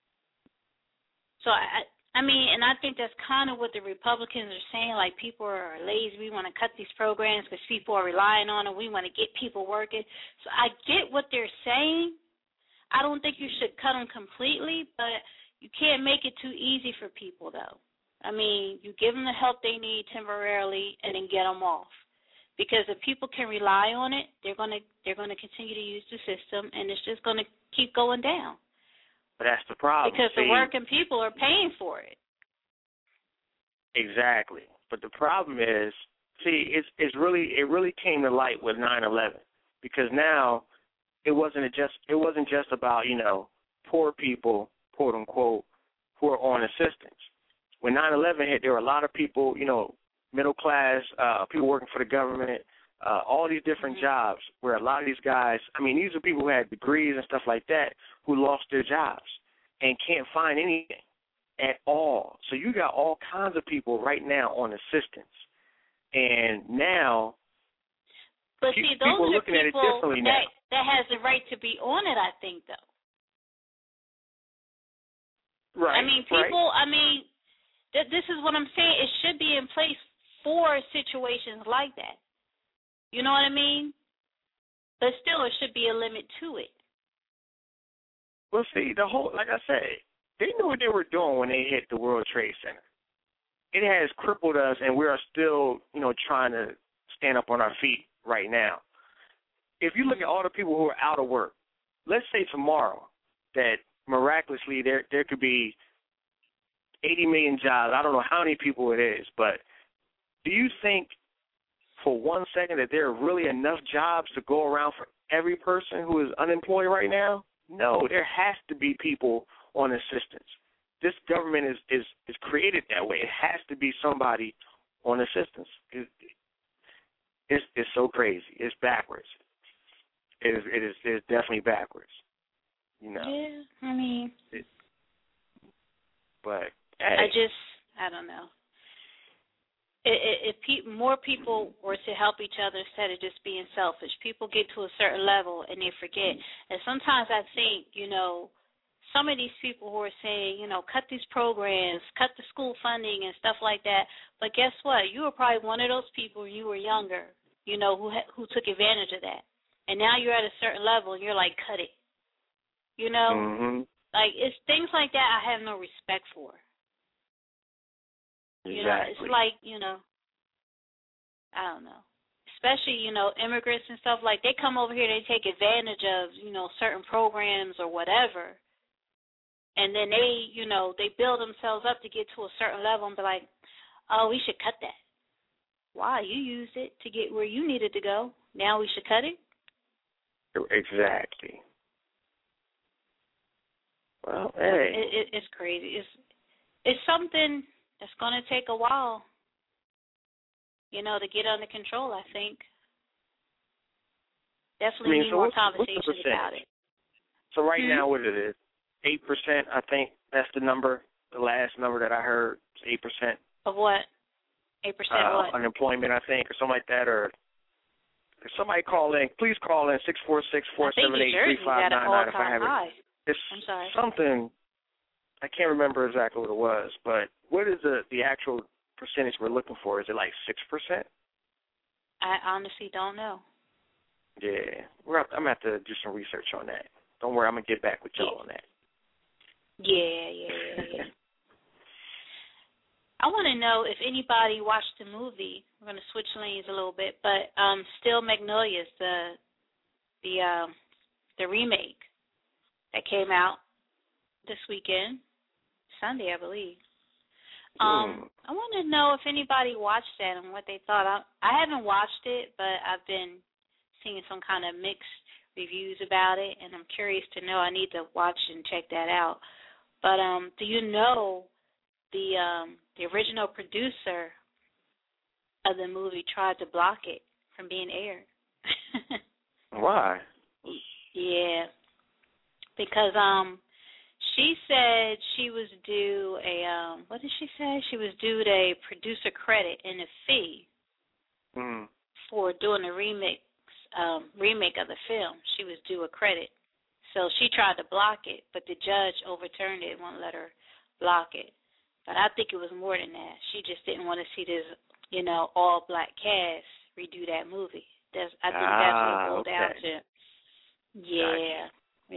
So I mean, and I think that's kind of what the Republicans are saying, like people are lazy. We want to cut these programs because people are relying on them. We want to get people working. So I get what they're saying. I don't think you should cut them completely, but you can't make it too easy for people, though. I mean, you give them the help they need temporarily and then get them off. Because if people can rely on it, they're going to continue to use the system, and it's just going to keep going down. But that's the problem. Because the working people are paying for it. Exactly. But the problem is, it really came to light with 9/11, because now it wasn't just about, you know, poor people, quote unquote, who are on assistance. When 9/11 hit, there were a lot of people, you know, middle class, people working for the government, all these different jobs where a lot of these guys, I mean, these are people who had degrees and stuff like that who lost their jobs and can't find anything at all. So you got all kinds of people right now on assistance. And now but see, those people are looking at it differently now. That has the right to be on it, I think, though. Right. I mean, people, I mean, this is what I'm saying. It should be in place for situations like that. You know what I mean? But still, it should be a limit to it. Well, see, like I said, they knew what they were doing when they hit the World Trade Center. It has crippled us, and we are still, you know, trying to stand up on our feet right now. If you look at all the people who are out of work, let's say tomorrow that miraculously there could be 80 million jobs. I don't know how many people it is, but do you think for 1 second that there are really enough jobs to go around for every person who is unemployed right now? No, there has to be people on assistance. This government is created that way. It has to be somebody on assistance. It's so crazy. It's backwards. It is definitely backwards. You know. Yeah, I mean. But hey. I don't know. If more people were to help each other instead of just being selfish, people get to a certain level and they forget. And sometimes I think, some of these people who are saying, cut these programs, cut the school funding and stuff like that. But guess what? You were probably one of those people when you were younger, who took advantage of that. And now you're at a certain level and you're like, cut it. Mm-hmm. Like, it's things like that I have no respect for. Exactly. It's like, I don't know. Especially, immigrants and stuff, like, they come over here, they take advantage of, certain programs or whatever. And then they, they build themselves up to get to a certain level and be like, oh, we should cut that. Why? You used it to get where you needed to go. Now we should cut it? Exactly. Well, hey. It's crazy. It's something that's going to take a while, to get under control, I think. Definitely need more conversations about it. So right now, what it is, 8%, I think that's the number, the last number that I heard, 8%. Of what? 8% what? Unemployment, I think, or something like that, or if somebody call in, please call in 646-478-3599 if I have it. It's something, I can't remember exactly what it was, but what is the actual percentage we're looking for? Is it like 6%? I honestly don't know. Yeah, I'm going to have to do some research on that. Don't worry, I'm going to get back with y'all on that. Yeah. I want to know if anybody watched the movie. We're going to switch lanes a little bit, but Steel Magnolias, the remake that came out this weekend, Sunday, I believe. I want to know if anybody watched that and what they thought. I haven't watched it, but I've been seeing some kind of mixed reviews about it, and I'm curious to know. I need to watch and check that out. But do you know the original producer of the movie tried to block it from being aired? Why? Yeah, because she said she was due a what did she say? She was due a producer credit and a fee for doing a remake of the film. She was due a credit. So she tried to block it, but the judge overturned it and won't let her block it. But I think it was more than that. She just didn't want to see this, all-black cast redo that movie. I think that's what it boiled down to. Yeah.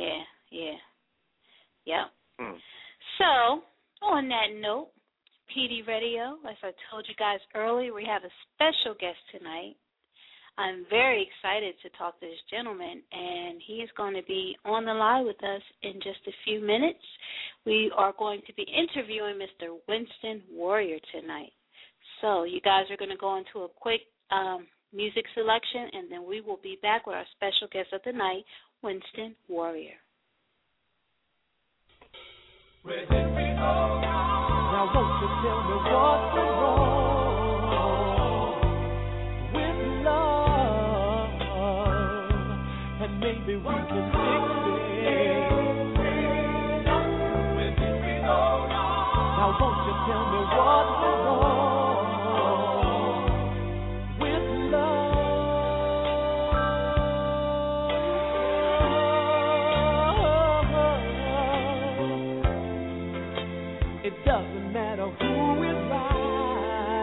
So, on that note, PD Radio, as I told you guys earlier, we have a special guest tonight. I'm very excited to talk to this gentleman, and he is going to be on the line with us in just a few minutes. We are going to be interviewing Mr. Winston Warrior tonight. So you guys are going to go into a quick music selection, and then we will be back with our special guest of the night, Winston Warrior. Where did we go wrong? Now won't you tell me what's wrong with love? And maybe we can fix it. Where did we go wrong? Now won't you tell me what's wrong with love? It doesn't matter who is right.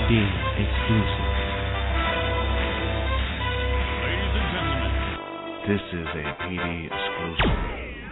PD exclusive. Ladies and gentlemen, this is a PD exclusive.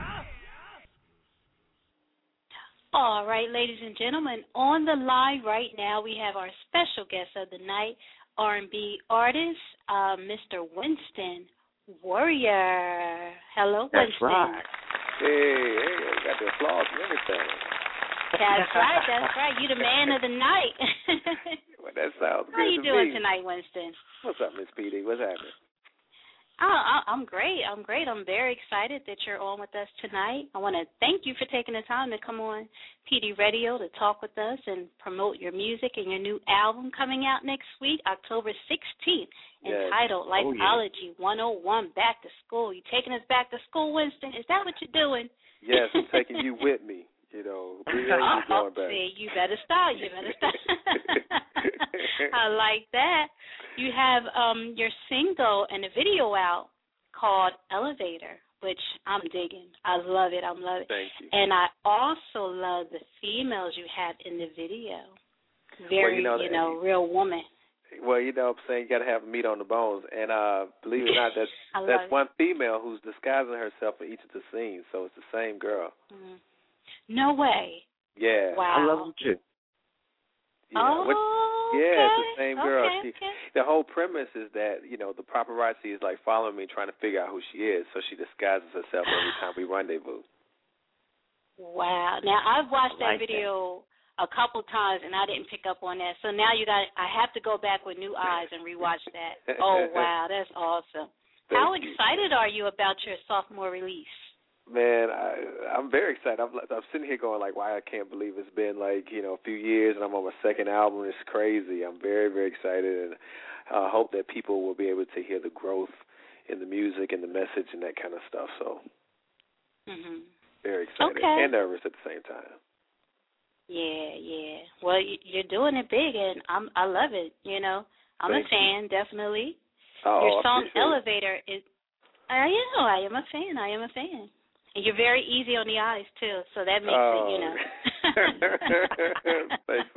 All right, ladies and gentlemen, on the line right now we have our special guest of the night, R&B artist, Mr. Winston Warrior. Hello, That's Winston. Right. Hey, I got the applause and everything. That's right. You the man of the night. Well, that sounds good. How you to doing me. tonight, Winston? What's up, Miss PD? What's happening? I'm great. I'm very excited that you're on with us tonight. I want to thank you for taking the time to come on PD Radio to talk with us and promote your music and your new album coming out next week, October 16th, entitled Lifeology 101 Back to School. You taking us back to school, Winston? Is that what you're doing? Yes, I'm taking you with me. You know, going back. See, you better stop. I like that. You have your single and a video out called Elevator, which I'm digging. I love it. Thank you. And I also love the females you have in the video. Very, real woman. Well, you know what I'm saying, you got to have meat on the bones. And believe it or not, that's one female who's disguising herself in each of the scenes, so it's the same girl. Mm-hmm. No way. Yeah. Wow. I love them too. Yeah. Okay. It's the same girl. Okay. The whole premise is that, the paparazzi is like following me, trying to figure out who she is, so she disguises herself every time we rendezvous. Wow. Now, I've watched that video a couple times, and I didn't pick up on that. So now I have to go back with new eyes and rewatch that. Oh, wow. That's awesome. How excited are you about your sophomore release? Man, I'm very excited. I'm sitting here going like, wow, I can't believe it's been a few years and I'm on my second album. It's crazy. I'm very, very excited, and I hope that people will be able to hear the growth in the music and the message and that kind of stuff. So, very excited and nervous at the same time. Yeah. Well, you're doing it big, and I love it. I'm a fan, definitely. Your song Elevator is. I am a fan. And you're very easy on the eyes, too, so that makes it, Thanks.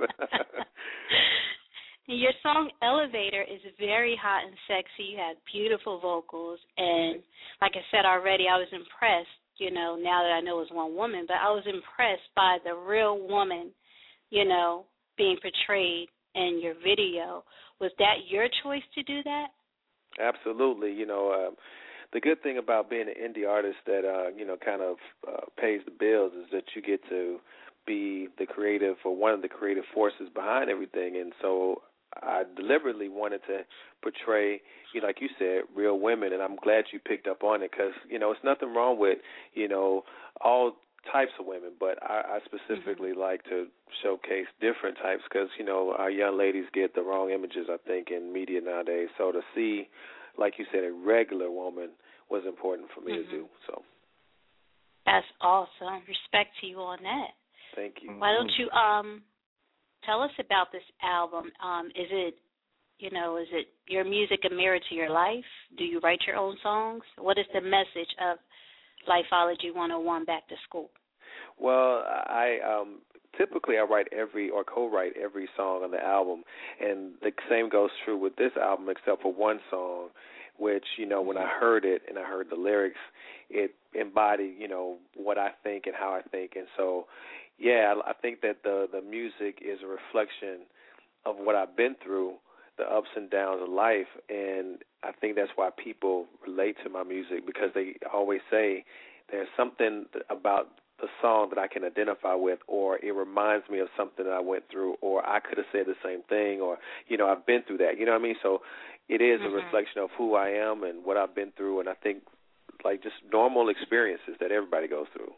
Your song Elevator is very hot and sexy. You have beautiful vocals. And like I said already, I was impressed, now that I know it's one woman, but I was impressed by the real woman, being portrayed in your video. Was that your choice to do that? Absolutely. The good thing about being an indie artist that, kind of pays the bills is that you get to be the creative or one of the creative forces behind everything. And so I deliberately wanted to portray, like you said, real women. And I'm glad you picked up on it because, it's nothing wrong with, all types of women. But I specifically like to showcase different types because, our young ladies get the wrong images, I think, in media nowadays. So to see, like you said, a regular woman was important for me to do. So that's awesome. Respect to you on that. Thank you. Why don't you tell us about this album? Is it your music a mirror to your life? Do you write your own songs? What is the message of Lifeology 101 Back to School? Well, typically I write co-write every song on the album, and the same goes true with this album except for one song, which, when I heard it and I heard the lyrics, it embodied, what I think and how I think. And so, I think that the music is a reflection of what I've been through, the ups and downs of life, and I think that's why people relate to my music because they always say there's something about the song that I can identify with, or it reminds me of something that I went through, or I could have said the same thing, or, I've been through that. You know what I mean? So it is a reflection of who I am and what I've been through, and I think, just normal experiences that everybody goes through.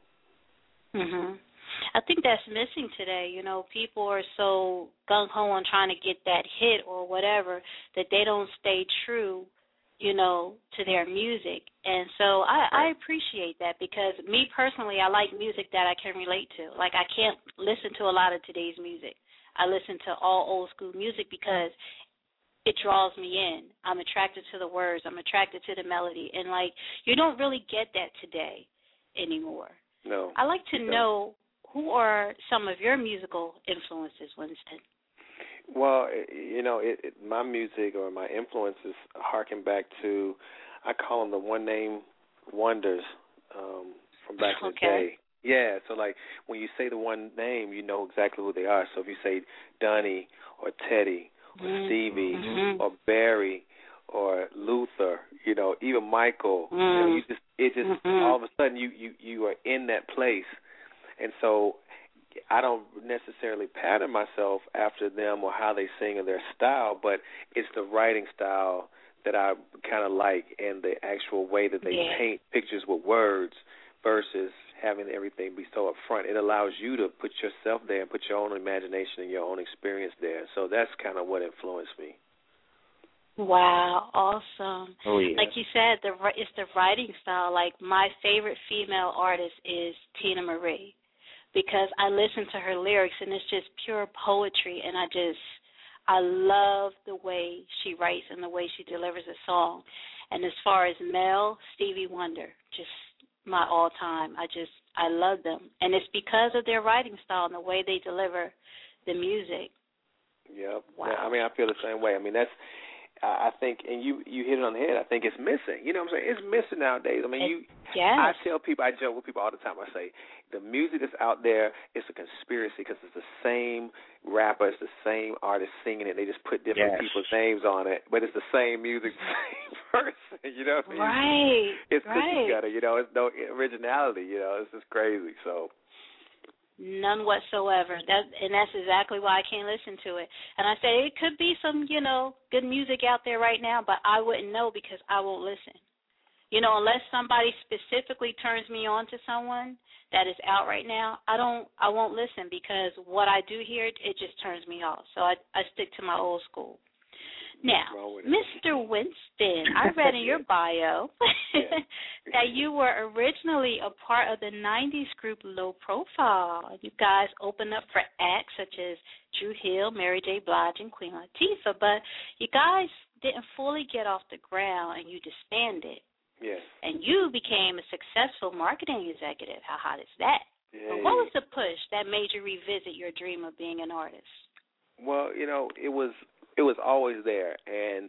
I think that's missing today. People are so gung-ho on trying to get that hit or whatever that they don't stay true to their music. And so I appreciate that because me personally, I like music that I can relate to. Like I can't listen to a lot of today's music. I listen to all old school music because it draws me in. I'm attracted to the words. I'm attracted to the melody. And, you don't really get that today anymore. No. I like to know who are some of your musical influences, Winston. Well, my music or my influences harken back to, I call them the one-name wonders from back in the day. Yeah, so like when you say the one name, you know exactly who they are. So if you say Donnie or Teddy or Stevie or Barry or Luther, even Michael, all of a sudden you are in that place. And so I don't necessarily pattern myself after them or how they sing or their style, but it's the writing style that I kind of like and the actual way that they paint pictures with words versus having everything be so up front. It allows you to put yourself there and put your own imagination and your own experience there. So that's kind of what influenced me. Wow, awesome. Oh, yeah. Like you said, it's the writing style. Like my favorite female artist is Tina Marie because I listen to her lyrics and it's just pure poetry, and I love the way she writes and the way she delivers a song. And as far as male, Stevie Wonder, just my all-time. I love them. And it's because of their writing style and the way they deliver the music. Yep. Wow. Yeah, I feel the same way. I think, and you hit it on the head, I think it's missing. You know what I'm saying? It's missing nowadays. I tell people, I joke with people all the time. I say, the music that's out there is a conspiracy because it's the same rapper, it's the same artist singing it. They just put different people's names on it, but it's the same music, the same person. You know what I mean? Right. It's cookie cutter. It's no originality. It's just crazy. So. None whatsoever. That's exactly why I can't listen to it. And I say it could be some, good music out there right now, but I wouldn't know because I won't listen. Unless somebody specifically turns me on to someone that is out right now, I won't listen because what I do hear, it just turns me off. So I stick to my old school. Now, Mr. Winston, I read in your bio that you were originally a part of the 90s group Low Profile. You guys opened up for acts such as Drew Hill, Mary J. Blige, and Queen Latifah, but you guys didn't fully get off the ground and you disbanded. Yes. And you became a successful marketing executive. How hot is that? Yeah. But what was the push that made you revisit your dream of being an artist? Well, it was always there, and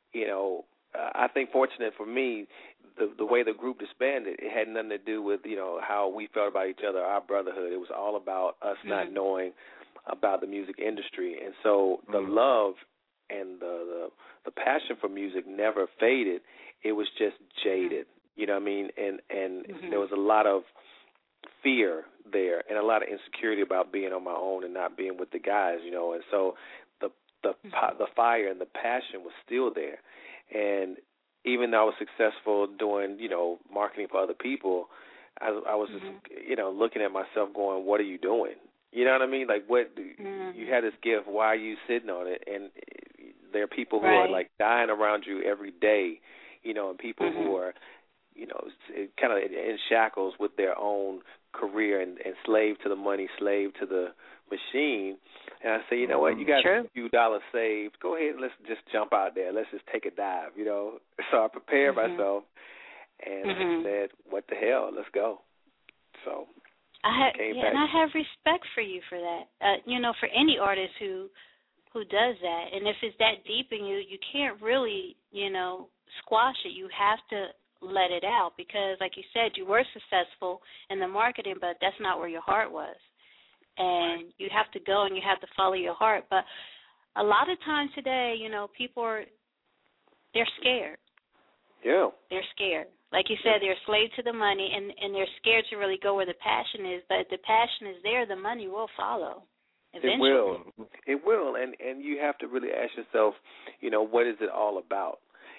I think fortunate for me, the way the group disbanded, it had nothing to do with how we felt about each other, our brotherhood. It was all about us not knowing about the music industry, and so the love and the passion for music never faded. It was just jaded, you know what I mean? And there was a lot of fear there and a lot of insecurity about being on my own and not being with the guys, and so the fire and the passion was still there. And even though I was successful doing, marketing for other people, I was just, looking at myself going, what are you doing? You know what I mean? Like, you had this gift, why are you sitting on it? And there are people who are, like, dying around you every day, and people who are, kind of in shackles with their own career and slave to the money, slave to the machine. And I say, you know what, you got a few dollars saved. Go ahead and let's just jump out there. Let's just take a dive, So I prepared myself, and I said, what the hell, let's go. So and I have respect for you for that. For any artist who does that. And if it's that deep in you, you can't really, squash it. You have to let it out because, like you said, you were successful in the marketing, but that's not where your heart was. And you have to go and you have to follow your heart. But a lot of times today, people they're scared. Yeah. They're scared. Like you said, they're a slave to the money, and they're scared to really go where the passion is. But if the passion is there, the money will follow eventually. It will. And you have to really ask yourself, what is it all about?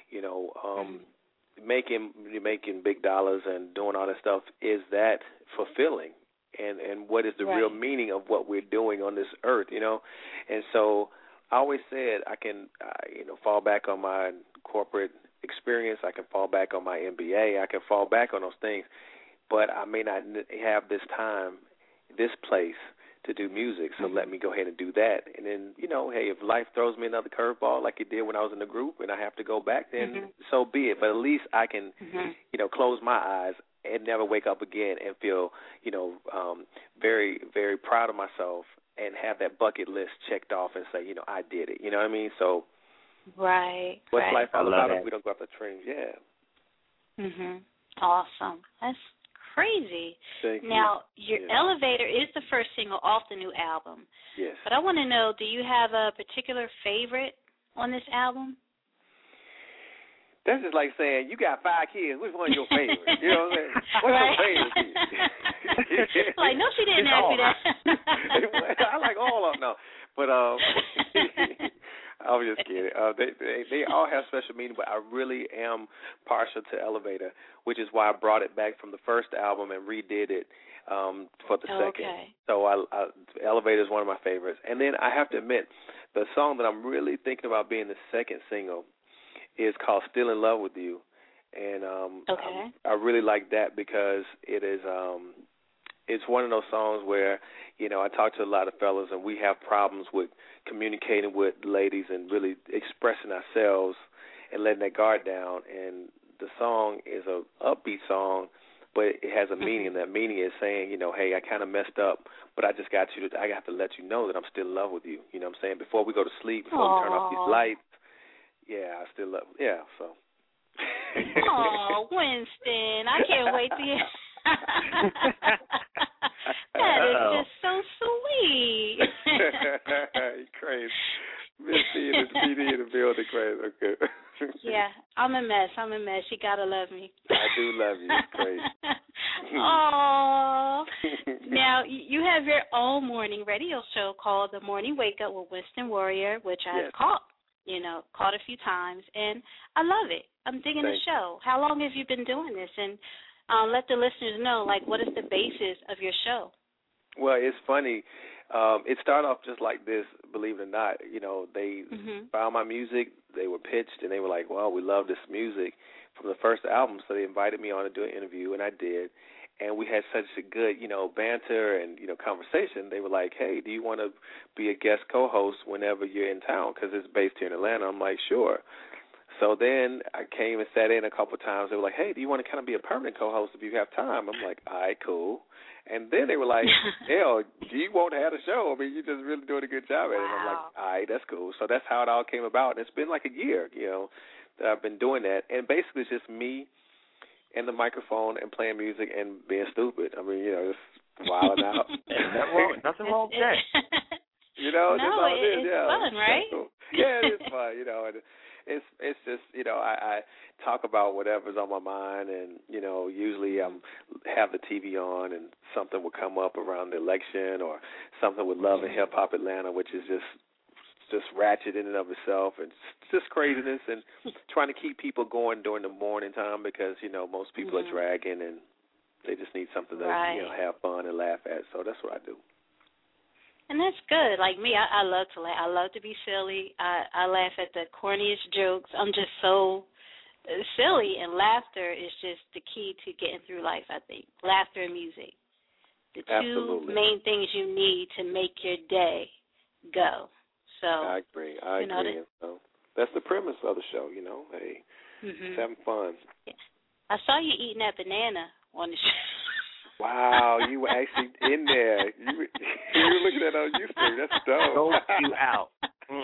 Making big dollars and doing all that stuff, is that fulfilling? And what is the real meaning of what we're doing on this earth, And so I always said I can, fall back on my corporate experience. I can fall back on my MBA. I can fall back on those things. But I may not have this time, this place to do music, so let me go ahead and do that. And then, hey, if life throws me another curveball like it did when I was in the group and I have to go back, then so be it. But at least I can, close my eyes and never wake up again and feel, very, very proud of myself and have that bucket list checked off and say, I did it. You know what I mean? So, right. What's life all about that. if we don't go off the trains? Yeah. Awesome. That's crazy. Thank now, you. your Elevator is the first single off the new album. Yes. But I want to know, do you have a particular favorite on this album? That's just like saying, you got 5 kids, which one's your favorite? You know what I'm saying? What's your favorite kid? Like, no, she didn't ask me that. I like all of them. No. But I was just kidding. They all have special meaning, but I really am partial to Elevator, which is why I brought it back from the first album and redid it for the second. So Elevator is one of my favorites. And then I have to admit, the song that I'm really thinking about being the second single is called Still in Love with You. And I really like that because it is it's one of those songs where, I talk to a lot of fellas and we have problems with communicating with ladies and really expressing ourselves and letting that guard down. And the song is a upbeat song, but it has a meaning, and that meaning is saying, hey, I kind of messed up, but I just I have to let you know that I'm still in love with you. You know what I'm saying? Before we go to sleep, before we turn off these lights, I still love. Yeah, so. Oh, Winston, I can't wait to hear. That is just so sweet. You're crazy. Miss P and PD in the building, crazy. Okay. Yeah, I'm a mess. You gotta love me. I do love you. It's crazy. Oh. Now, you have your own morning radio show called The Morning Wake Up with Winston Warrior, which I've caught a few times, and I love it. I'm digging the show. How long have you been doing this? And let the listeners know, what is the basis of your show? Well, it's funny. It started off just like this, believe it or not. They found my music, they were pitched, and they were like, well, we love this music from the first album, so they invited me on to do an interview, and I did. And we had such a good, banter and, conversation. They were like, hey, do you want to be a guest co-host whenever you're in town? Because it's based here in Atlanta. I'm like, sure. So then I came and sat in a couple of times. They were like, hey, do you want to kind of be a permanent co-host if you have time? I'm like, all right, cool. And then they were like, hell, you won't have a show. I mean, you're just really doing a good job at it. And I'm like, all right, that's cool. So that's how it all came about. And it's been like a year, that I've been doing that. And basically it's just me and the microphone and playing music and being stupid. I mean, just wilding out. Nothing wrong with that. No, that's all it is. It's fun, right? Yeah, it is fun, and it's just, I talk about whatever's on my mind, and, usually I have the TV on and something will come up around the election or something with Love and Hip Hop Atlanta, which is just ratchet in and of itself, and just craziness, and trying to keep people going during the morning time because, most people are dragging and they just need something to, have fun and laugh at. So that's what I do. And that's good. Like me, I love to laugh. I love to be silly. I laugh at the corniest jokes. I'm just so silly, and laughter is just the key to getting through life, I think. Laughter and music. The two main things you need to make your day go. So I agree. So that's the premise of the show, Hey, just having fun. Yeah. I saw you eating that banana on the show. Wow, you were actually in there. You were looking at it on YouTube. That's dope. Go you out. Let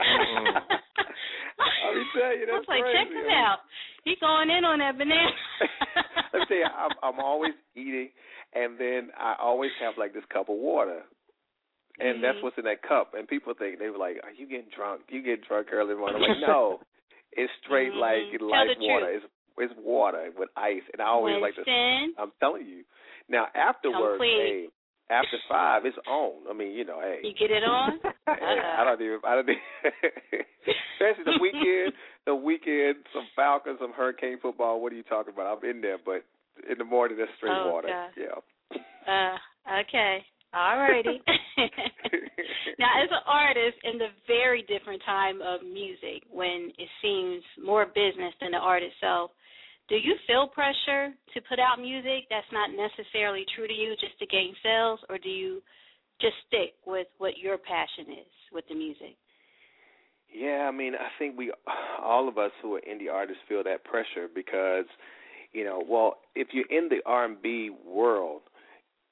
me tell you, that's I was like, crazy. check this out. He going in on that banana. Let me tell you, I'm always eating, and then I always have like this cup of water. And that's what's in that cup. And people think, they were like, are you getting drunk? You get drunk early in the morning. I'm like, no. It's straight like life water. It's water with ice. And I always like to, I'm telling you. Now, afterwards, hey, after 5, it's on. I mean, hey. You get it on? I don't even, especially the weekend, some Falcons, some Hurricane football. What are you talking about? I'm in there, but in the morning, that's straight water. God. Yeah. Okay. All righty. Now, as an artist in the very different time of music, when it seems more business than the art itself, do you feel pressure to put out music that's not necessarily true to you just to gain sales, or do you just stick with what your passion is with the music? Yeah, I mean, I think all of us who are indie artists feel that pressure because, if you're in the R&B world,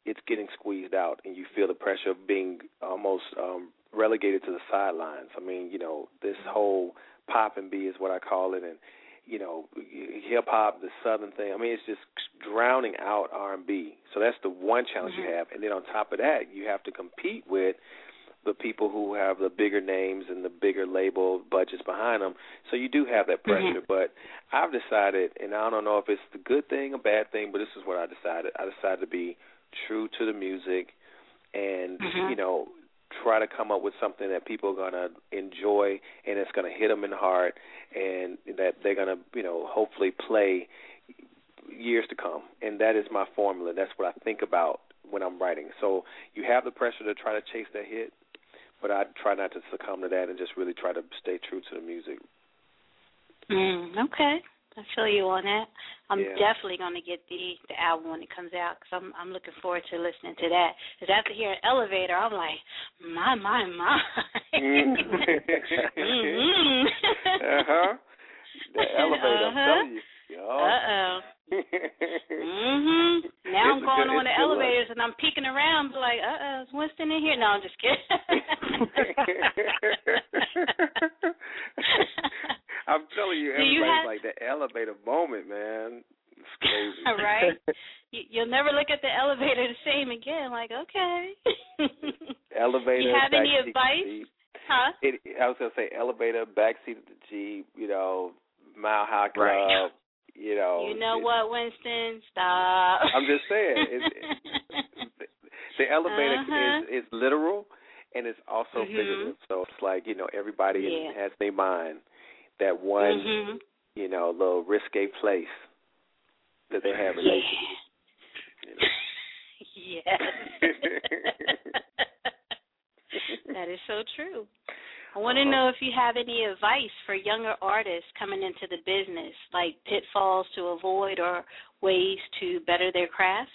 it's getting squeezed out, and you feel the pressure of being almost relegated to the sidelines. I mean, this whole pop and B is what I call it, and hip hop, the Southern thing. I mean, it's just drowning out R&B. So that's the one challenge you have, and then on top of that, you have to compete with the people who have the bigger names and the bigger label budgets behind them. So you do have that pressure. But I've decided, and I don't know if it's a good thing or bad thing, but this is what I decided. I decided to be true to the music and, try to come up with something that people are going to enjoy and it's going to hit them in the heart and that they're going to, hopefully play years to come. And that is my formula. That's what I think about when I'm writing. So you have the pressure to try to chase that hit, but I try not to succumb to that and just really try to stay true to the music. Okay. I feel you on that. I'm definitely going to get the album when it comes out because I'm looking forward to listening to that. Because after hearing Elevator, I'm like, my. The Elevator, I'm telling you. Now I'm going on the elevators and I'm peeking around like, is Winston in here? No, I'm just kidding. I'm telling you, everybody's like the elevator moment, man. It's crazy. Right? You'll never look at the elevator the same again. Like, okay. Elevator. You have any advice? Huh? I was going to say elevator, backseat of the Jeep, Mile High Club. Right. You know what, Winston? Stop. I'm just saying. The elevator is literal, and it's also figurative. So it's like, everybody has their mind that one, little risque place that they have related to. Yes. That is so true. I want to know if you have any advice for younger artists coming into the business, like pitfalls to avoid or ways to better their craft.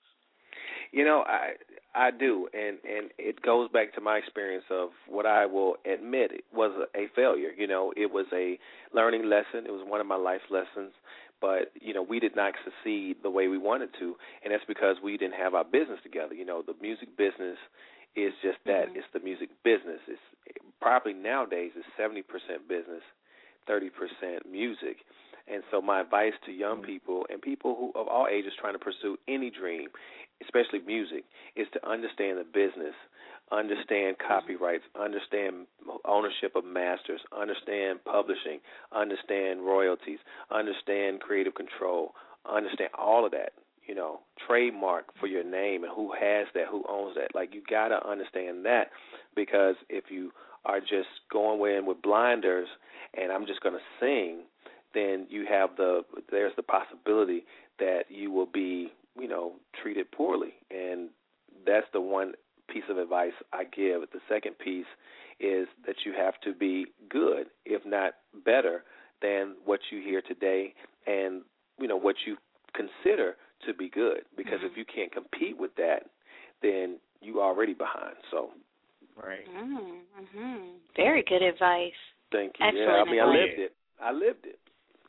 I do, and it goes back to my experience of what I will admit was a failure. It was a learning lesson. It was one of my life lessons, but, we did not succeed the way we wanted to, and that's because we didn't have our business together. The music business is just that. It's the music business. It's probably nowadays is 70% business, 30% music. And so my advice to young people and people who of all ages trying to pursue any dream, especially music, is to understand the business, understand copyrights, understand ownership of masters, understand publishing, understand royalties, understand creative control, understand all of that. Trademark for your name and who has that, who owns that. Like, you got to understand that, because if you are just going in with blinders and I'm just going to sing, then there's the possibility that you will be, treated poorly. And that's the one piece of advice I give. The second piece is that you have to be good, if not better, than what you hear today and, what you consider to be good. Because if you can't compete with that, then you already behind. So, right. Very good advice. Thank you. Excellent. I lived it. I've lived it.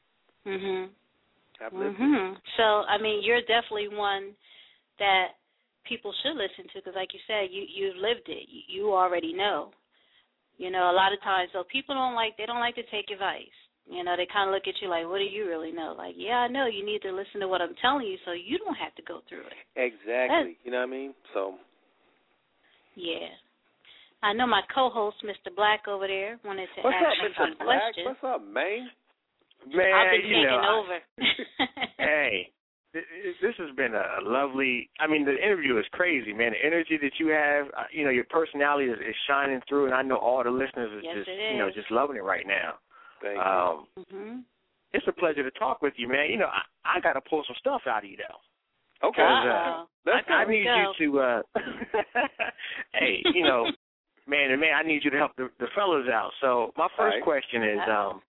So, you're definitely one that people should listen to because, like you said, you've lived it. You already know. A lot of times, though, people don't like to take advice. They kind of look at you like, what do you really know? Like, yeah, I know. You need to listen to what I'm telling you so you don't have to go through it. Exactly. You know what I mean? So. Yeah. I know my co-host, Mr. Black, over there, wanted to ask you some questions. What's up, man? Man, I've been taking over. Hey, this has been a lovely, the interview is crazy, man. The energy that you have, your personality is shining through, and I know all the listeners are just loving it right now. Thank you. It's a pleasure to talk with you, man. I got to pull some stuff out of you, though. Okay. I need you to, hey, man, I need you to help the fellas out. So my first question is,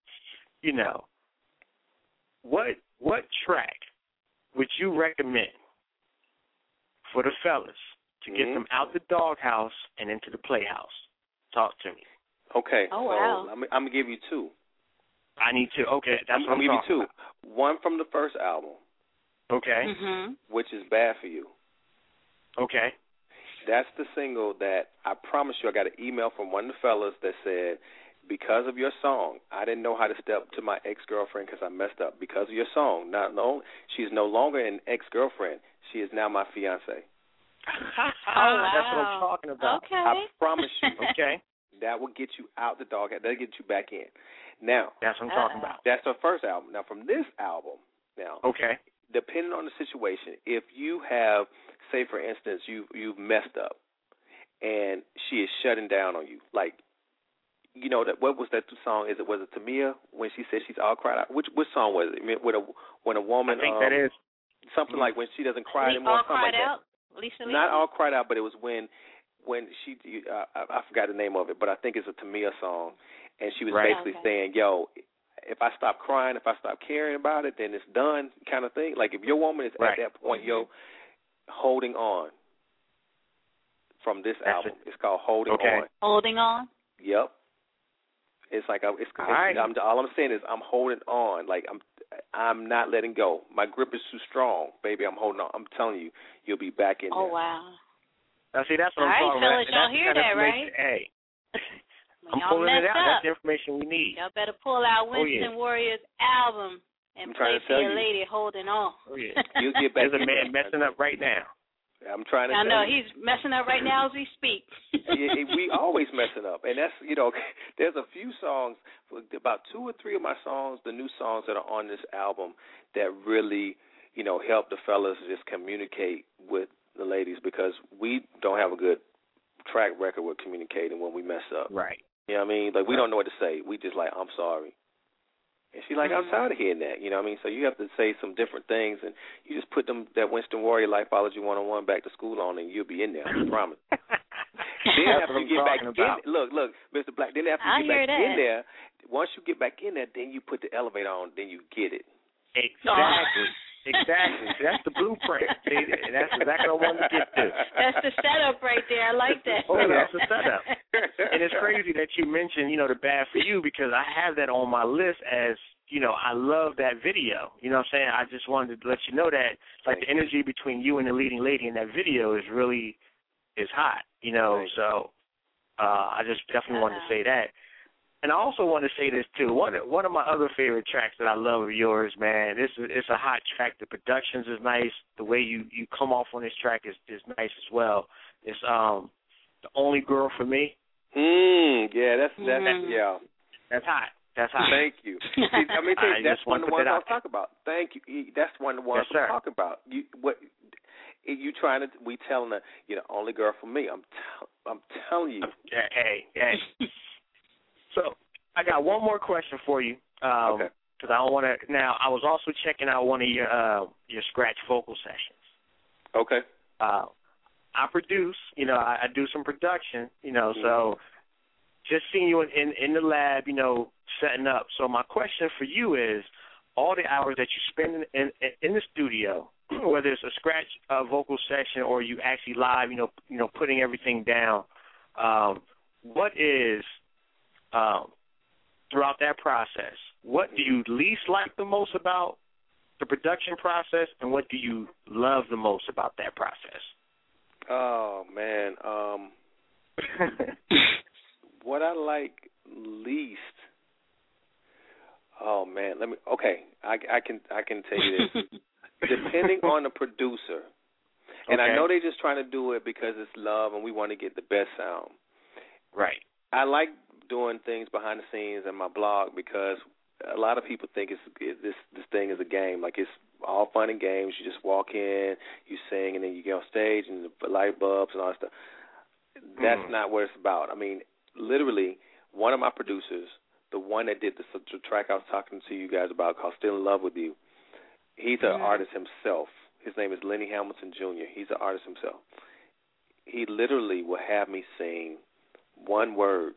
what track would you recommend for the fellas to get them out the doghouse and into the playhouse? Talk to me. Okay. Oh, wow. So I'm going to give you two. I need two. Okay, that's what I'm going to give you two. About. One from the first album. Okay. Which is Bad for You. Okay. That's the single that I promise you I got an email from one of the fellas that said, because of your song, I didn't know how to step to my ex-girlfriend because I messed up. Because of your song, she's no longer an ex-girlfriend. She is now my fiance. Wow. That's what I'm talking about. Okay. I promise you. Okay. That will get you out the dog. That'll get you back in. Now. That's what I'm talking about. That's her first album. Now, from this album, okay, depending on the situation, if you have, say, for instance, you've messed up and she is shutting down on you, like, you know, that what was that song? Was it Tamia when she said she's all cried out? Which song was it? I mean, when a woman, I think that is something like when she doesn't cry anymore. All cried like out. That. Lisa. Not all cried out, but it was when she I forgot the name of it, but I think it's a Tamia song, and she was basically saying, "Yo, if I stop crying, if I stop caring about it, then it's done," kind of thing. Like if your woman is at that point, holding on. From this album, it's called Holding On. Holding On. Yep. It's like all I'm saying is I'm holding on. Like I'm not letting go. My grip is too strong, baby. I'm holding on. I'm telling you, you'll be back in there. Oh wow. Now see, that's what I'm talking about. All right, fellas, y'all hear that, right? Hey, I'm pulling it out. That's the information we need. Y'all better pull out Winston Warrior's album and play for your lady holding on. Oh yeah. You'll get back. There's a man messing up right now. I'm trying to. I know he's messing up right now as we speak. We always messing up, and that's there's a few songs, about 2 or 3 of my songs, the new songs that are on this album that really help the fellas just communicate with the ladies because we don't have a good track record with communicating when we mess up. Right. You know what I mean? Like we don't know what to say. We just like I'm sorry. And she's like, I'm tired of hearing that. You know what I mean? So you have to say some different things, and you just put that Winston Warrior Lifeology 101 back to school on, and you'll be in there. I promise. Then after you get back in, look, Mr. Black. Then after you get back in there, once you get back in there, then you put the elevator on, then you get it. Exactly. Exactly. That's the blueprint. See, that's exactly what I wanted to get to. That's the setup right there. I like that. Oh, that's the setup. And it's crazy that you mentioned, the Bad For You, because I have that on my list as, I love that video. You know what I'm saying? I just wanted to let you know that, like, the energy between you and the leading lady in that video is hot, So I just definitely wanted to say that. And I also want to say this, too. One of my other favorite tracks that I love of yours, man, it's a hot track. The productions is nice. The way you come off on this track is nice as well. It's The Only Girl For Me. Yeah, that's That's hot. That's hot. Thank you. See, that's one of the ones I'll talk about. Thank you. That's one of the ones I'll talk about. We telling her, you're the only girl for me. I'm telling you. Hey. So I got one more question for you. Okay. Because I don't want to. Now I was also checking out one of your scratch vocal sessions. Okay. I produce. I do some production. So just seeing you in the lab. Setting up. So my question for you is, all the hours that you spend in the studio, whether it's a scratch vocal session or you actually live, putting everything down, what is throughout that process, what do you least like the most about the production process, and what do you love the most about that process? Oh, man. What I like least, oh, man, I can tell you this. Depending on the producer, and I know they're just trying to do it because it's love and we want to get the best sound. Right. I like doing things behind the scenes in my blog because a lot of people think this thing is a game. Like it's all fun and games. You just walk in, you sing, and then you get on stage and the light bulbs and all that stuff. That's not what it's about. I mean, literally, one of my producers, the one that did the track I was talking to you guys about called Still in Love with You, he's an artist himself. His name is Lenny Hamilton Jr. He's an artist himself. He literally will have me sing one word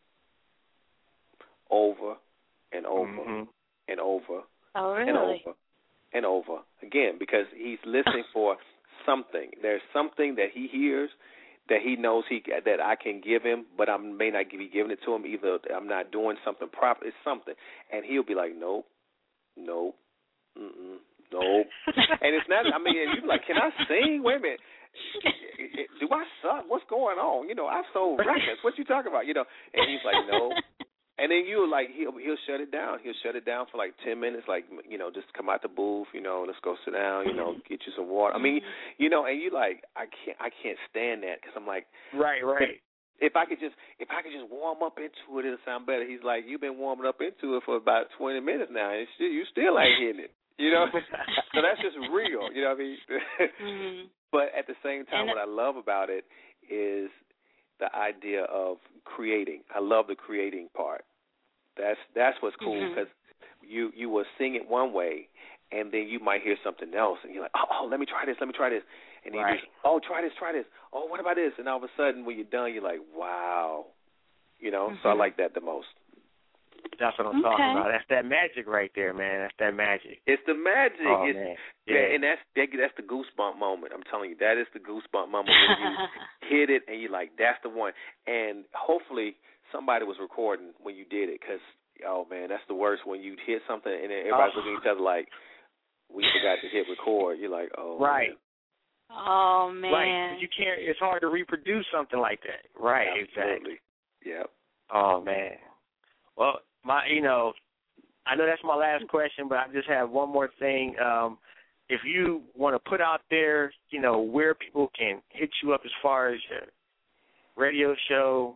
over and over and over and over and over again because he's listening for something. There's something that he hears that he knows that I can give him, but I may not be giving it to him. Either I'm not doing something proper. It's something, and he'll be like, nope, Nope. And it's not. I mean, you're like, can I sing? Wait a minute. Do I suck? What's going on? I've sold records. What you talking about? And he's like, no. And then you like, he'll shut it down. He'll shut it down for like 10 minutes, like, just come out the booth, let's go sit down, get you some water. I mean, and you like, I can't stand that because I'm like, right. If I could just warm up into it, it'll sound better. He's like, you've been warming up into it for about 20 minutes now, and you still ain't hitting it. So that's just real. You know what I mean? Mm-hmm. But at the same time, what I love about it is the idea of creating. I love the creating part. That's what's cool because you will sing it one way, and then you might hear something else, and you're like, oh, let me try this, and then you just, try this. Oh, what about this? And all of a sudden, when you're done, you're like, wow, So I like that the most. That's what I'm talking about. That's that magic right there, man. That's that magic. It's the magic. Oh, man. Yeah. And that's the goosebump moment. I'm telling you, that is the goosebump moment when you hit it and you're like, that's the one. And hopefully somebody was recording when you did it because, oh, man, that's the worst when you hit something and then everybody's looking at each other like, we forgot to hit record. You're like, oh, right. Man. Oh, man. Right. You can't. It's hard to reproduce something like that. Right. Absolutely. Exactly. Yep. Oh, man. Well, I know that's my last question, but I just have one more thing. If you want to put out there, where people can hit you up as far as your radio show,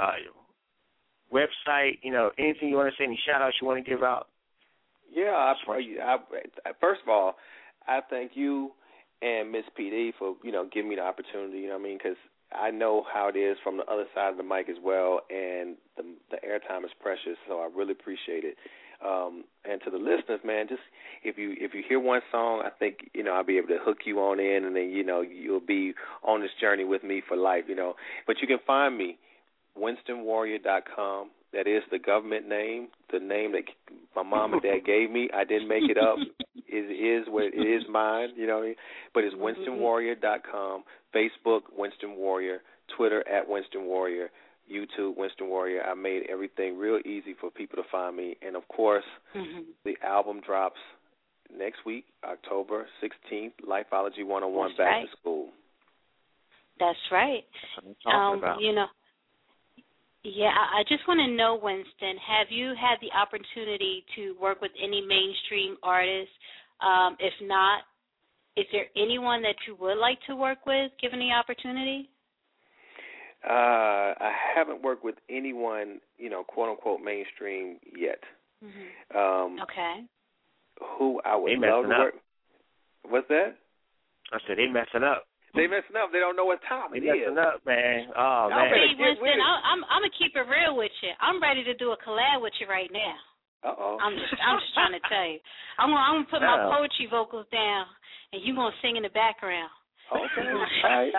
your website, anything you want to say, any shout-outs you want to give out? Yeah, first of all, I thank you and Miss PD for, giving me the opportunity, you know what I mean, because I know how it is from the other side of the mic as well, and the airtime is precious, so I really appreciate it. And to the listeners, man, just if you hear one song, I think I'll be able to hook you on in, and then you'll be on this journey with me for life, But you can find me WinstonWarrior.com. That is the government name, the name that my mom and dad gave me. I didn't make it up. It is mine, you know what I mean? But it's WinstonWarrior.com, Facebook, Winston Warrior, Twitter @WinstonWarrior, YouTube, Winston Warrior. I made everything real easy for people to find me. And, of course, the album drops next week, October 16th, Lifeology 101, That's Back right. to School. That's right. That's what I'm talking about. Yeah, I just want to know, Winston, have you had the opportunity to work with any mainstream artists? If not, is there anyone that you would like to work with, given the opportunity? I haven't worked with anyone, quote-unquote mainstream yet. Okay. Who I would love to work with. What's that? I said they messing up. They messing up. They don't know what time it is. They messing up, man. Oh, man. See, Winston, I'm going to keep it real with you. I'm ready to do a collab with you right now. Uh-oh. I'm just trying to tell you. I'm going to put my poetry vocals down, and you're going to sing in the background. Okay. All right.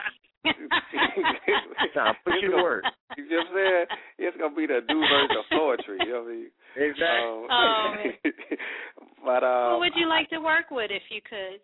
Put you to work. You know what I'm saying? It's going to be the new version of poetry. You know what I mean? Exactly. But who would you like to work with if you could?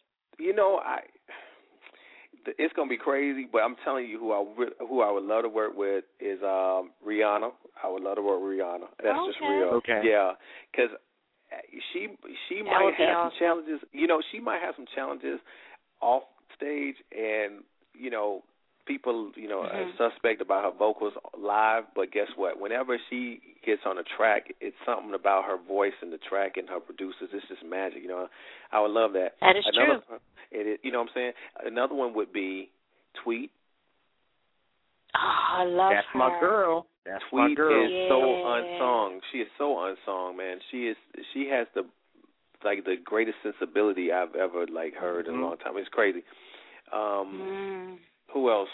It's gonna be crazy, but I'm telling you, who I would love to work with is Rihanna. I would love to work with Rihanna. That's just real. Okay. Yeah, because she might have some challenges. She might have some challenges off stage, and people are suspect about her vocals live. But guess what? Whenever she gets on a track, it's something about her voice and the track and her producers. It's just magic. I would love that. That is true. You know what I'm saying? Another one would be Tweet. Oh, I love That's her. my girl. That's Tweet my girl. is so unsung. She is so unsung, man. She has the greatest sensibility I've ever heard in a long time. It's crazy. Who else?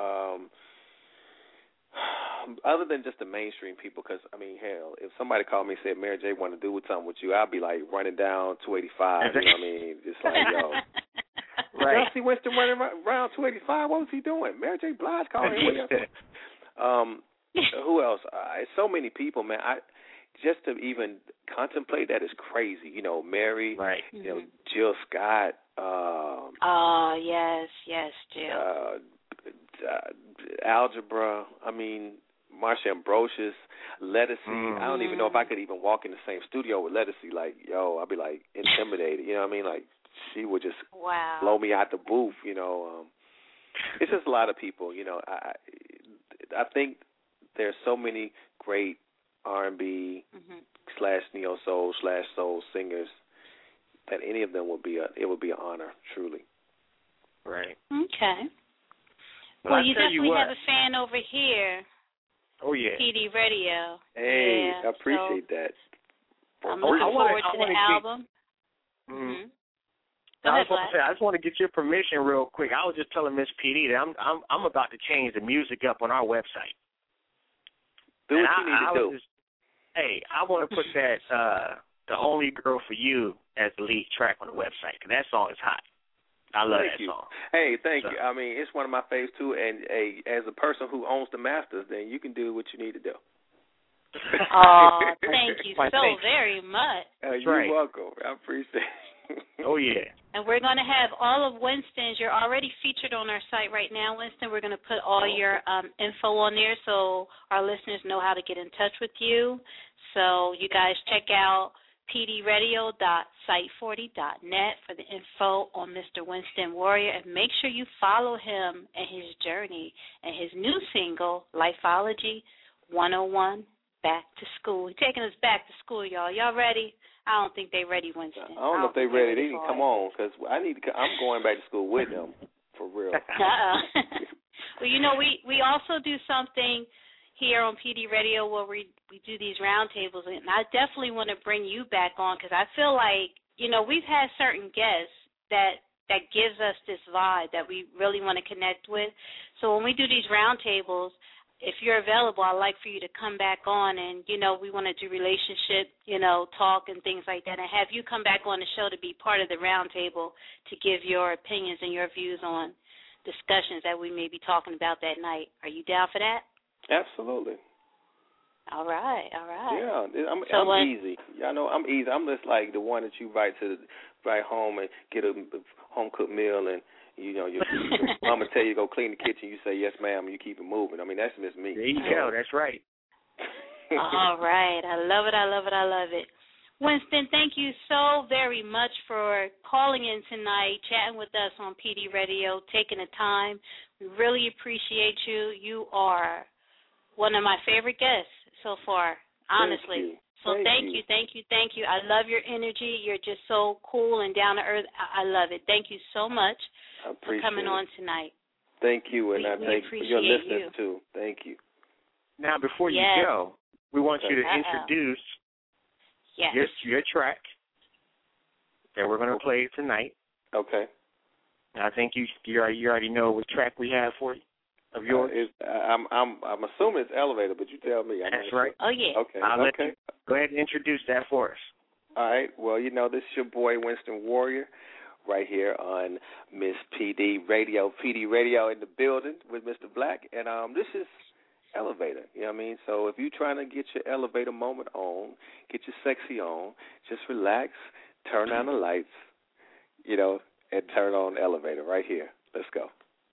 Other than just the mainstream people, because, hell, if somebody called me and said, Mary J. want to do something with you, I'd be, running down 285, you know what I mean? Just yo. Right. Y'all see Winston running around 285? What was he doing? Mary J. Blige called him. Who else? So many people, man. Just to even contemplate that is crazy. Mary, right. Jill Scott. Yes, Jill. Algebra. Marsha Ambrosius, Lettucey. I don't even know if I could even walk in the same studio with Lettucey. I'd be intimidated. You know what I mean? she would just blow me out the booth. It's just a lot of people. I think there's so many great R&B / neo soul / soul singers that any of them would be an honor, truly. Right. Okay. Well, you definitely have a fan over here. Oh yeah. PD Radio. Hey, I appreciate that. I'm looking forward to the album. I just want to get your permission real quick. I was just telling Miss PD that I'm about to change the music up on our website. Do what you need to do. I want to put that The Only Girl for You as the lead track on the website, because that song is hot. I love that song. Hey, thank you. I mean, it's one of my faves, too, and as a person who owns the masters, then you can do what you need to do. Oh, thank you so very much. You're welcome. I appreciate it. Oh, yeah. And we're going to have all of Winston's. You're already featured on our site right now, Winston. We're going to put all your info on there so our listeners know how to get in touch with you. So you guys check out pdradio.site40.net for the info on Mr. Winston Warrior, and make sure you follow him and his journey and his new single, Lifeology 101, Back to School. He's taking us back to school, y'all. Y'all ready? I don't think they're ready, Winston. I don't know if they're ready. They need to come on, because I'm going back to school with them, for real. Well, we also do something here on PD Radio where we do these roundtables, and I definitely want to bring you back on, because I feel like, we've had certain guests that gives us this vibe that we really want to connect with. So when we do these roundtables, if you're available, I'd like for you to come back on, and, we want to do relationship, talk and things like that, and have you come back on the show to be part of the roundtable to give your opinions and your views on discussions that we may be talking about that night. Are you down for that? Absolutely. All right. Yeah, I'm easy. Y'all know I'm easy. I'm just like the one that you write home and get a home-cooked meal, and, your mama tell you to go clean the kitchen, you say, yes, ma'am, and you keep it moving. I mean, that's just me. There you go. That's right. All right. I love it. Winston, thank you so very much for calling in tonight, chatting with us on PD Radio, taking the time. We really appreciate you. You are one of my favorite guests so far, honestly. Thank you. I love your energy. You're just so cool and down to earth. I love it. Thank you so much for coming on tonight. Thank you, and I thank your listeners too. Thank you. Now, before you go, we want you to introduce your track that we're going to play tonight. Okay. I think you already know what track we have for you. Of yours? I'm assuming it's Elevator, but you tell me. That's right. Oh, yeah. Okay. I'll let you go ahead and introduce that for us. All right. Well, this is your boy, Winston Warrior, right here on Miss PD Radio. PD Radio in the building with Mr. Black. And this is Elevator. You know what I mean? So if you're trying to get your elevator moment on, get your sexy on, just relax, turn down the lights, and turn on Elevator right here. Let's go.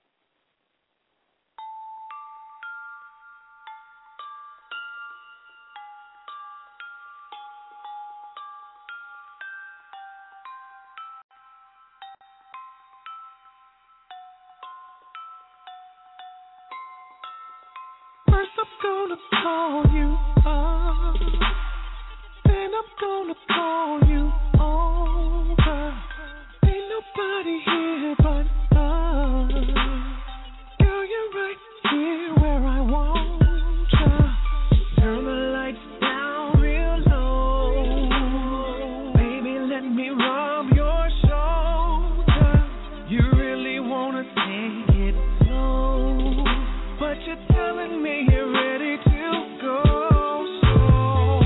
Gonna call you up, then I'm gonna call you over. Ain't nobody here but us. Girl, you're right here where I want you. Turn the lights down real low. Baby, let me rub your shoulder. You really wanna take it slow, but you're telling me you're ready to go. So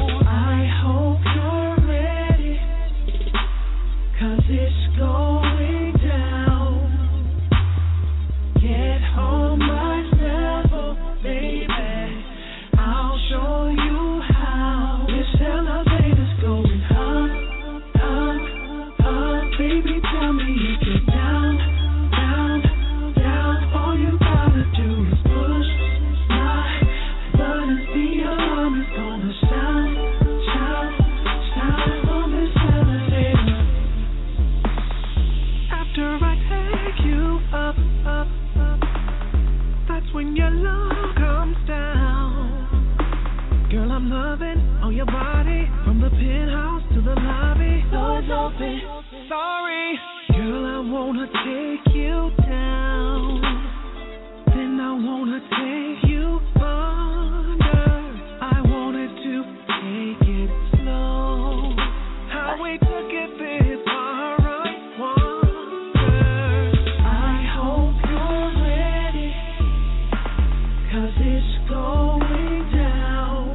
open. Sorry, girl, I wanna take you down. Then I wanna take you under. I wanted to take it slow. How we took it this far, I wonder. I hope you're ready, 'cause it's going down.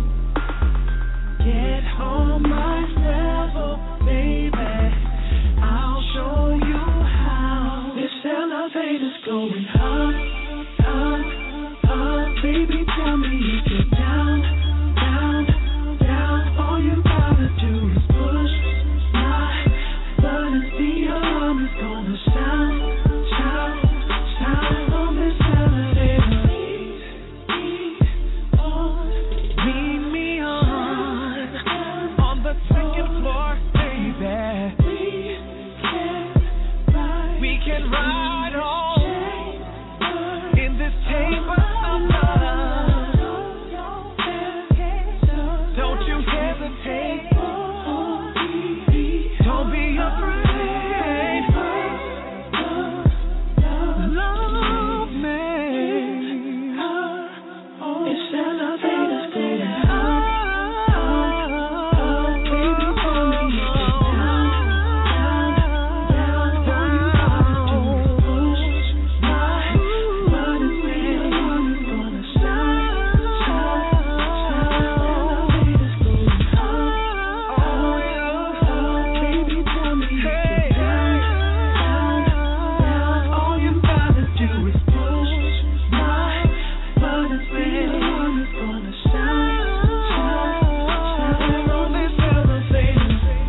Get on my level, baby. I'll show you how. This elevator's going up, up, up. Baby, tell me if you're down, down, down. All you gotta do is push my buttons. The alarm is gonna sound, sound, sound on this elevator. Meet me on the second floor, baby. We can ride home in this chamber of love. Don't you hesitate. Don't be afraid. Love me. It's elevators going up. Baby, tell me if you're down, down, down. All you gotta do is push my buttons. The alarm is gonna sound, sound, sound. Elevators going up, up. Baby, tell me if you're down, down, down. All you gotta do is push my buttons. The alarm is gonna sound, sound, sound on this elevator.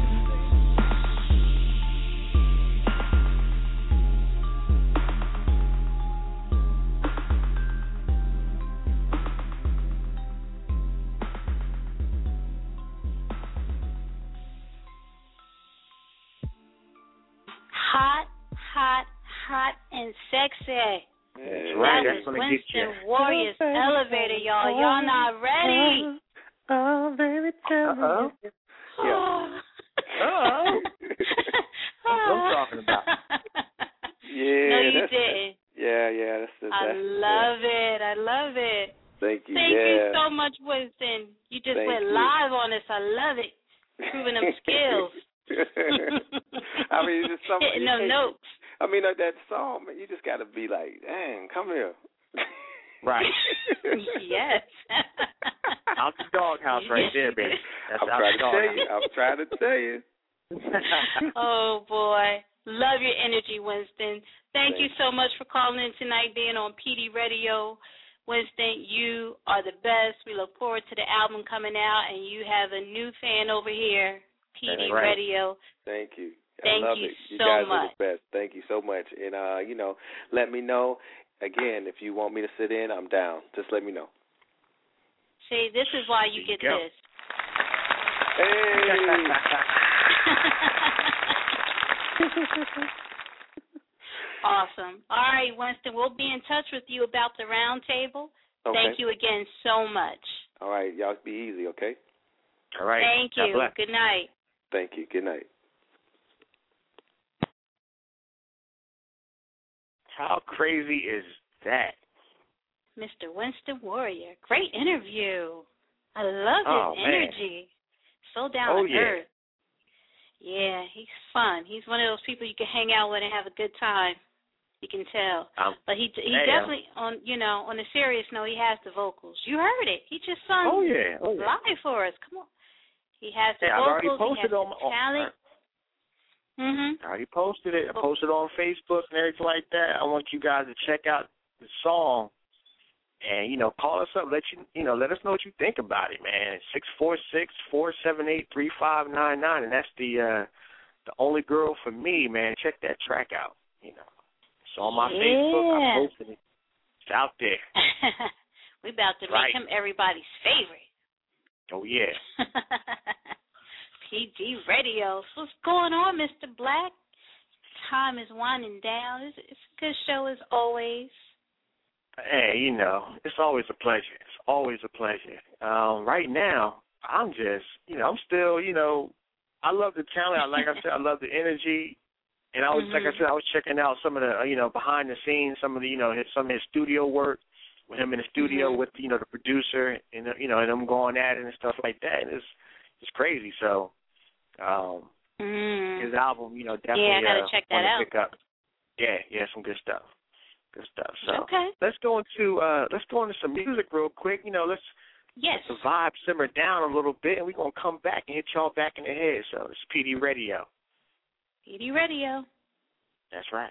Hot, hot, hot, and sexy. That's That right. That's is gonna get you. Winston Warrior's elevator, y'all. Y'all not ready. Oh, baby, tell me. Uh-oh. Uh-oh. That's what I'm talking about. Yeah. No, you that's- didn't. Yeah, that's the I love it. I love it. Thank you. Thank yeah. you so much, Winston. You just Thank went you. live on us. I love it. Proving them skills. I mean, it's just something. Hitting them notes. I mean, that song, man, you just got to be like, dang, come here. Right. Yes. Out the doghouse right there, baby. That's I'm out trying the to tell doghouse. you. I'm trying to tell you. Oh, boy. Love your energy, Winston. Thank you so much for calling in tonight, being on PD Radio. Winston, you are the best. We look forward to the album coming out, and you have a new fan over here, PD Right. Radio. Thank you. Thank I love you it. You so guys much. are the best. Thank you so much. And, let me know. Again, if you want me to sit in, I'm down. Just let me know. See, this is why you There get you go. this. Hey. Awesome. All right, Winston, we'll be in touch with you about the round table. Okay. Thank you again so much. All right. Y'all be easy, okay? All right. Thank God you. bless. Good night. Thank you. Good night. How crazy is that? Mr. Winston Warrior. Great interview. I love Oh, his man. energy. So down Oh, to yeah. earth. Yeah, he's fun. He's one of those people you can hang out with and have a good time. You can tell. But he definitely, on a serious note, he has the vocals. You heard it. He just sung live for us. Come on. He has the vocals. I've already posted he has on the talent. I already posted it. I posted it on Facebook and everything like that. I want you guys to check out the song and, call us up. Let us know what you think about it, man. 646-478-3599, and that's the only girl for me, man. Check that track out. It's on my Facebook. I posted it. It's out there. We about to make him everybody's favorite. Oh yeah. PG Radio. What's going on, Mr. Black? Time is winding down. It's a good show as always. Hey, it's always a pleasure. It's always a pleasure. Right now, I'm just, I'm still, I love the talent. Like I said, I love the energy. And I was, like I said, I was checking out some of the, behind the scenes, some of the, some of his studio work with him in the studio with, the producer and, and them going at it and stuff like that. And it's crazy. So, his album, definitely. Yeah, I gotta check that out. Pick up. Yeah, some good stuff. Good stuff. So okay. let's go into some music real quick. Let's let the vibe simmer down a little bit, and we're gonna come back and hit y'all back in the head. So it's PD Radio. PD Radio. That's right.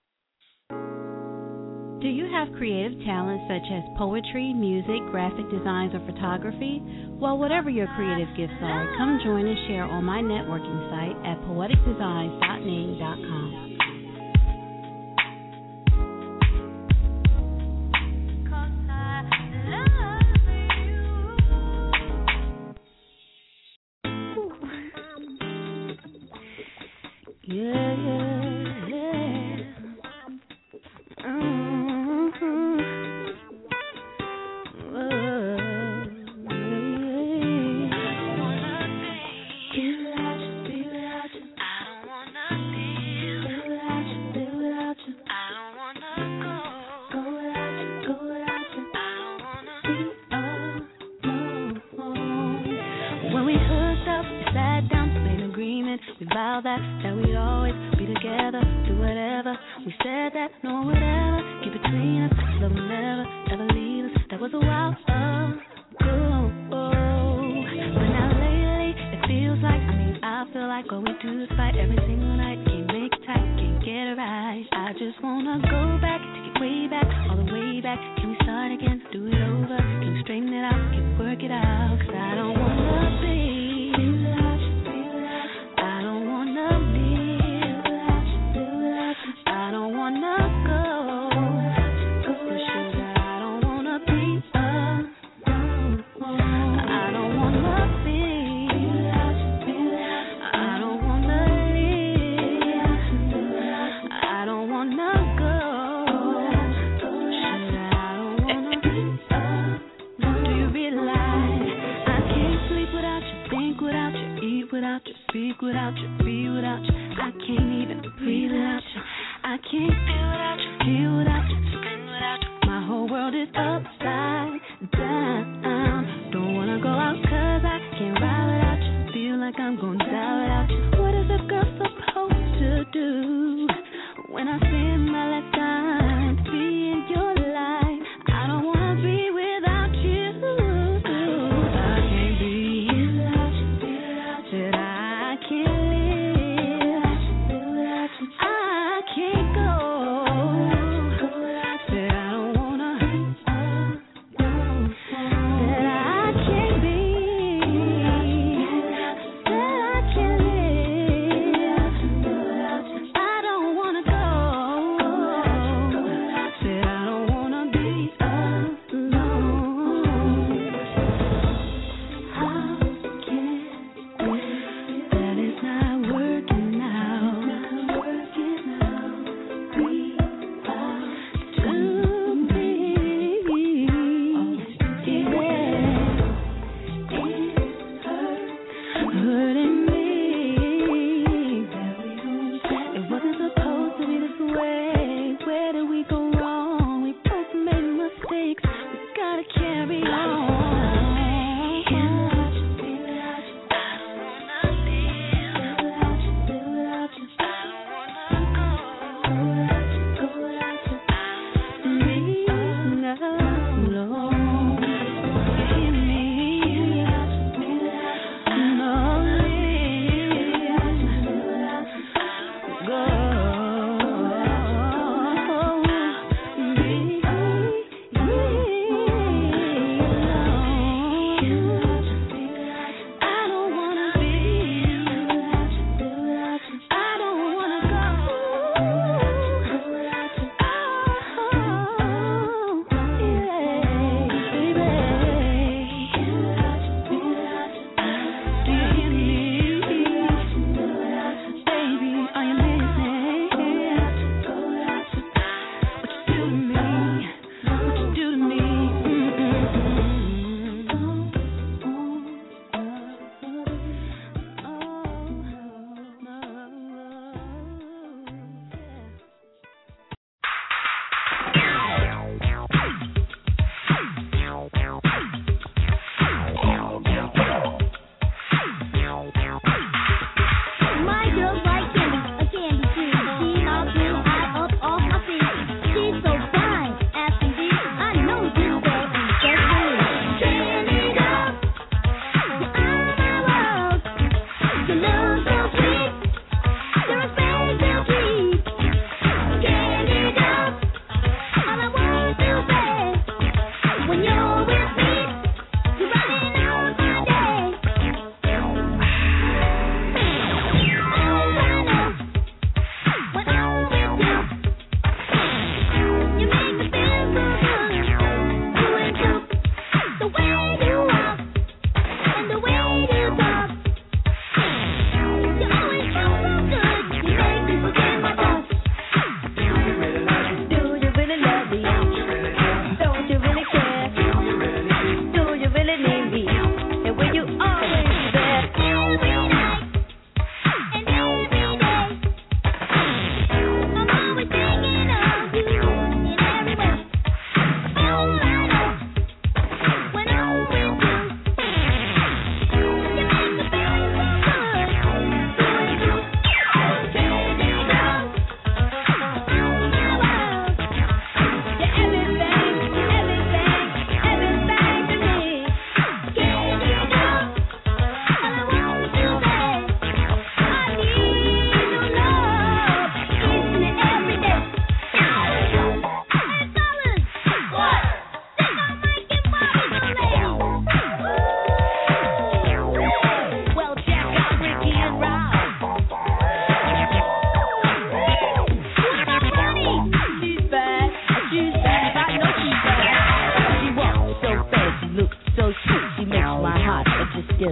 Do you have creative talents such as poetry, music, graphic designs, or photography? Well, whatever your creative gifts are, come join and share on my networking site at poeticdesigns.ning.com. That we'd always be together, do whatever. We said that no one would ever get between us, love will never, ever leave us. That was a while ago. But now lately, it feels like, I feel like going through this fight every single night. Can't make it tight, can't get it right. I just wanna go back, take it way back, all the way back. Can we start again, do it over? Can we straighten it out, can we work it out? 'Cause I don't wanna be without you, speak without you, be without you. I can't even breathe without you. I can't feel without you, feel without you, spin without you. My whole world is upside down. Don't wanna go out 'cause I can't ride without you. Feel like I'm gonna die without you. What is a girl supposed to do when I spend my lifetime being your life? I don't wanna be without you.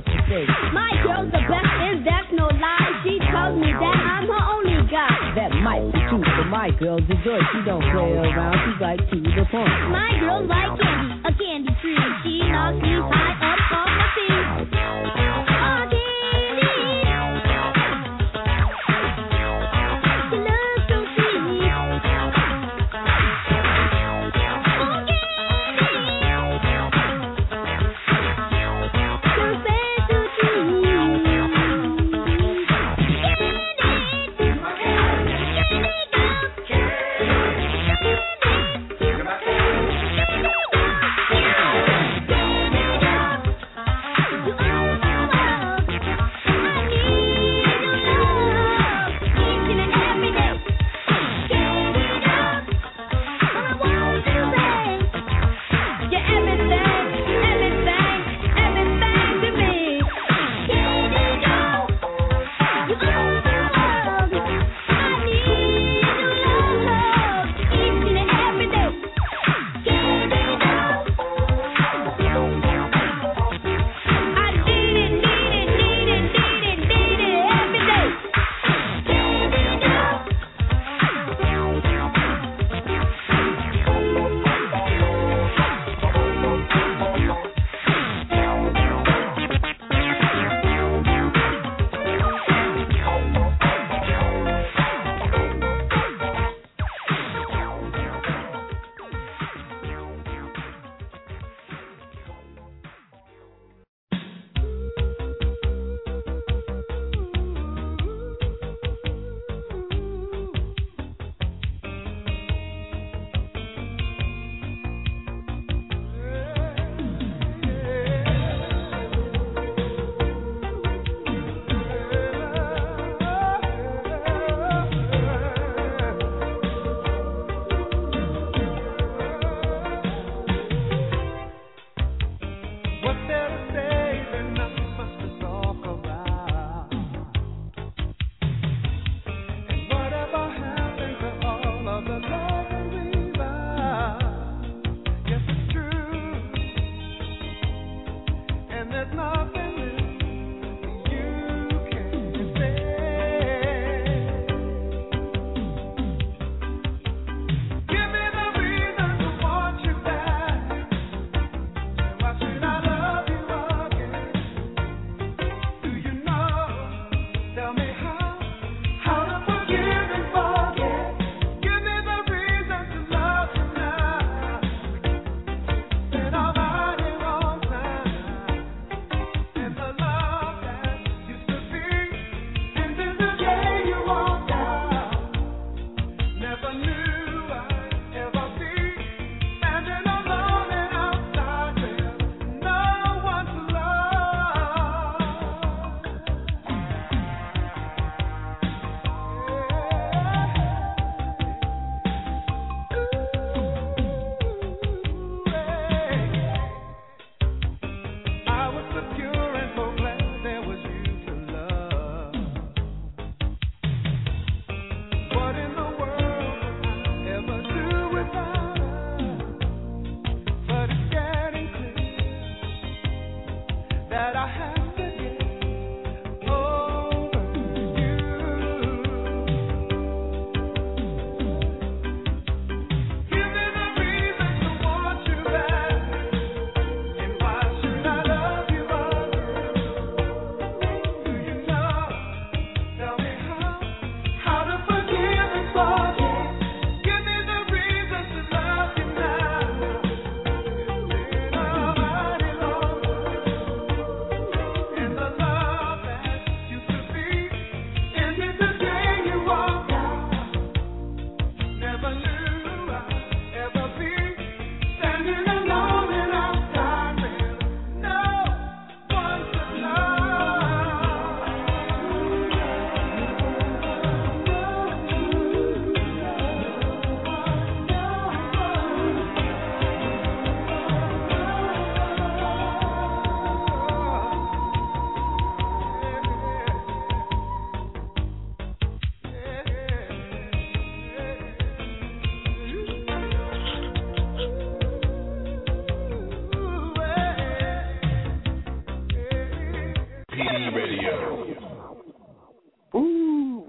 she say? My girl's the best, and that's no lie. She tells me that I'm her only guy. That might be true, but my girl's a joy. She don't play around, she's like to the point. My girl's like candy, a candy tree. She knocks me high up off my feet. Oh, candy. She looks so sweet. Oh, candy. So special to me. Candy.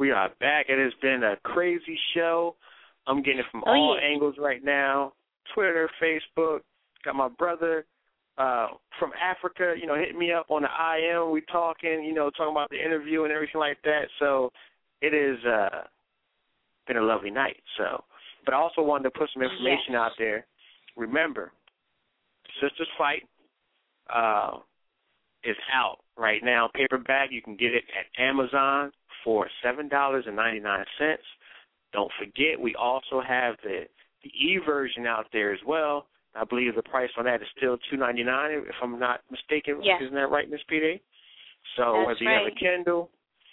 We are back. It has been a crazy show. I'm getting it from all angles right now. Twitter, Facebook. Got my brother from Africa, hitting me up on the IM. We talking, talking about the interview and everything like that. So it has been a lovely night. So, but I also wanted to put some information out there. Remember, Sisters Fight is out right now. Paperback, you can get it at Amazon for $7.99. Don't forget, we also have the e-version out there as well. I believe the price on that is still $2.99, if I'm not mistaken. Yes. Isn't that right, Miss P.D.? So that's whether you have a Kindle,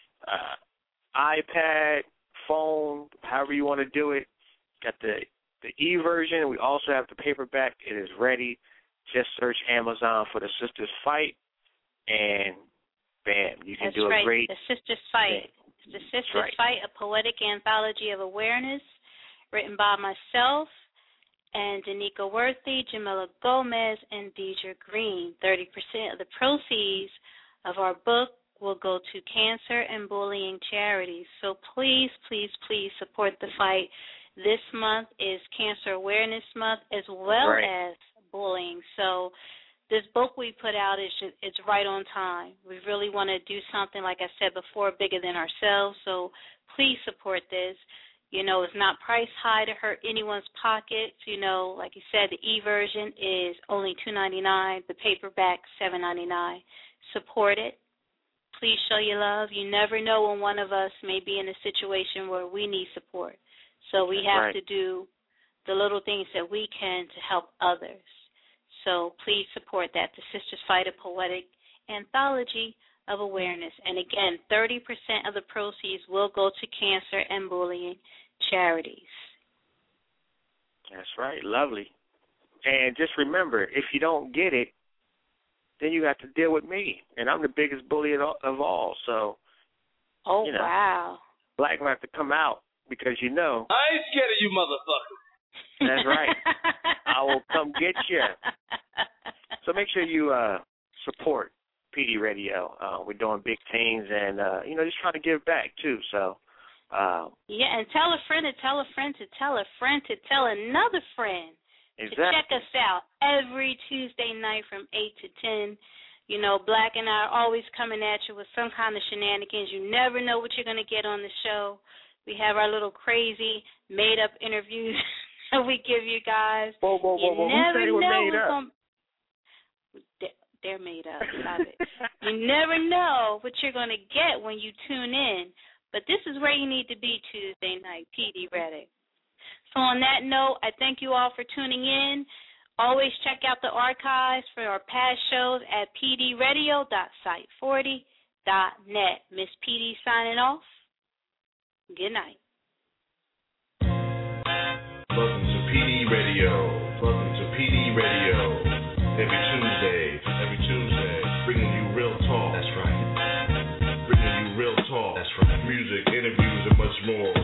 iPad, phone, however you want to do it, got the e-version. We also have the paperback. It is ready. Just search Amazon for the Sisters Fight, and bam, you can do a great The Sisters Fight. It's the Sisters Fight, a poetic anthology of awareness, written by myself and Danica Worthy, Jamila Gomez, and Deidre Green. 30% of the proceeds of our book will go to cancer and bullying charities. So please, please, please support the fight. This month is Cancer Awareness Month as well as bullying. So this book we put out it's right on time. We really want to do something, like I said before, bigger than ourselves. So please support this. It's not price high to hurt anyone's pockets. Like you said, the e-version is only $2.99, the paperback $7.99. Support it. Please show your love. You never know when one of us may be in a situation where we need support. So we have to do the little things that we can to help others. So please support that. The Sisters Fight, a poetic anthology of awareness. And again, 30% of the proceeds will go to cancer and bullying charities. That's right. Lovely. And just remember, if you don't get it, then you have to deal with me. And I'm the biggest bully of all. So, wow. Black will have to come out because I ain't scared of you, motherfucker. That's right. I will come get you. So make sure you support PD Radio. We're doing big things and, just trying to give back, too. So, and tell a friend to tell a friend to tell a friend to tell another friend to check us out every Tuesday night from 8 to 10. Black and I are always coming at you with some kind of shenanigans. You never know what you're going to get on the show. We have our little crazy made-up interviews that we give you guys. Whoa. You never Who know made up? They're made up. Stop it. You never know what you're going to get when you tune in. But this is where you need to be Tuesday night, PD Ready. So on that note, I thank you all for tuning in. Always check out the archives for our past shows at pdradio.site40.net. Miss PD signing off. Good night. Welcome to PD Radio. Every Tuesday, bringing you real talk. That's right. Bringing you real talk. That's right. Music, interviews, and much more.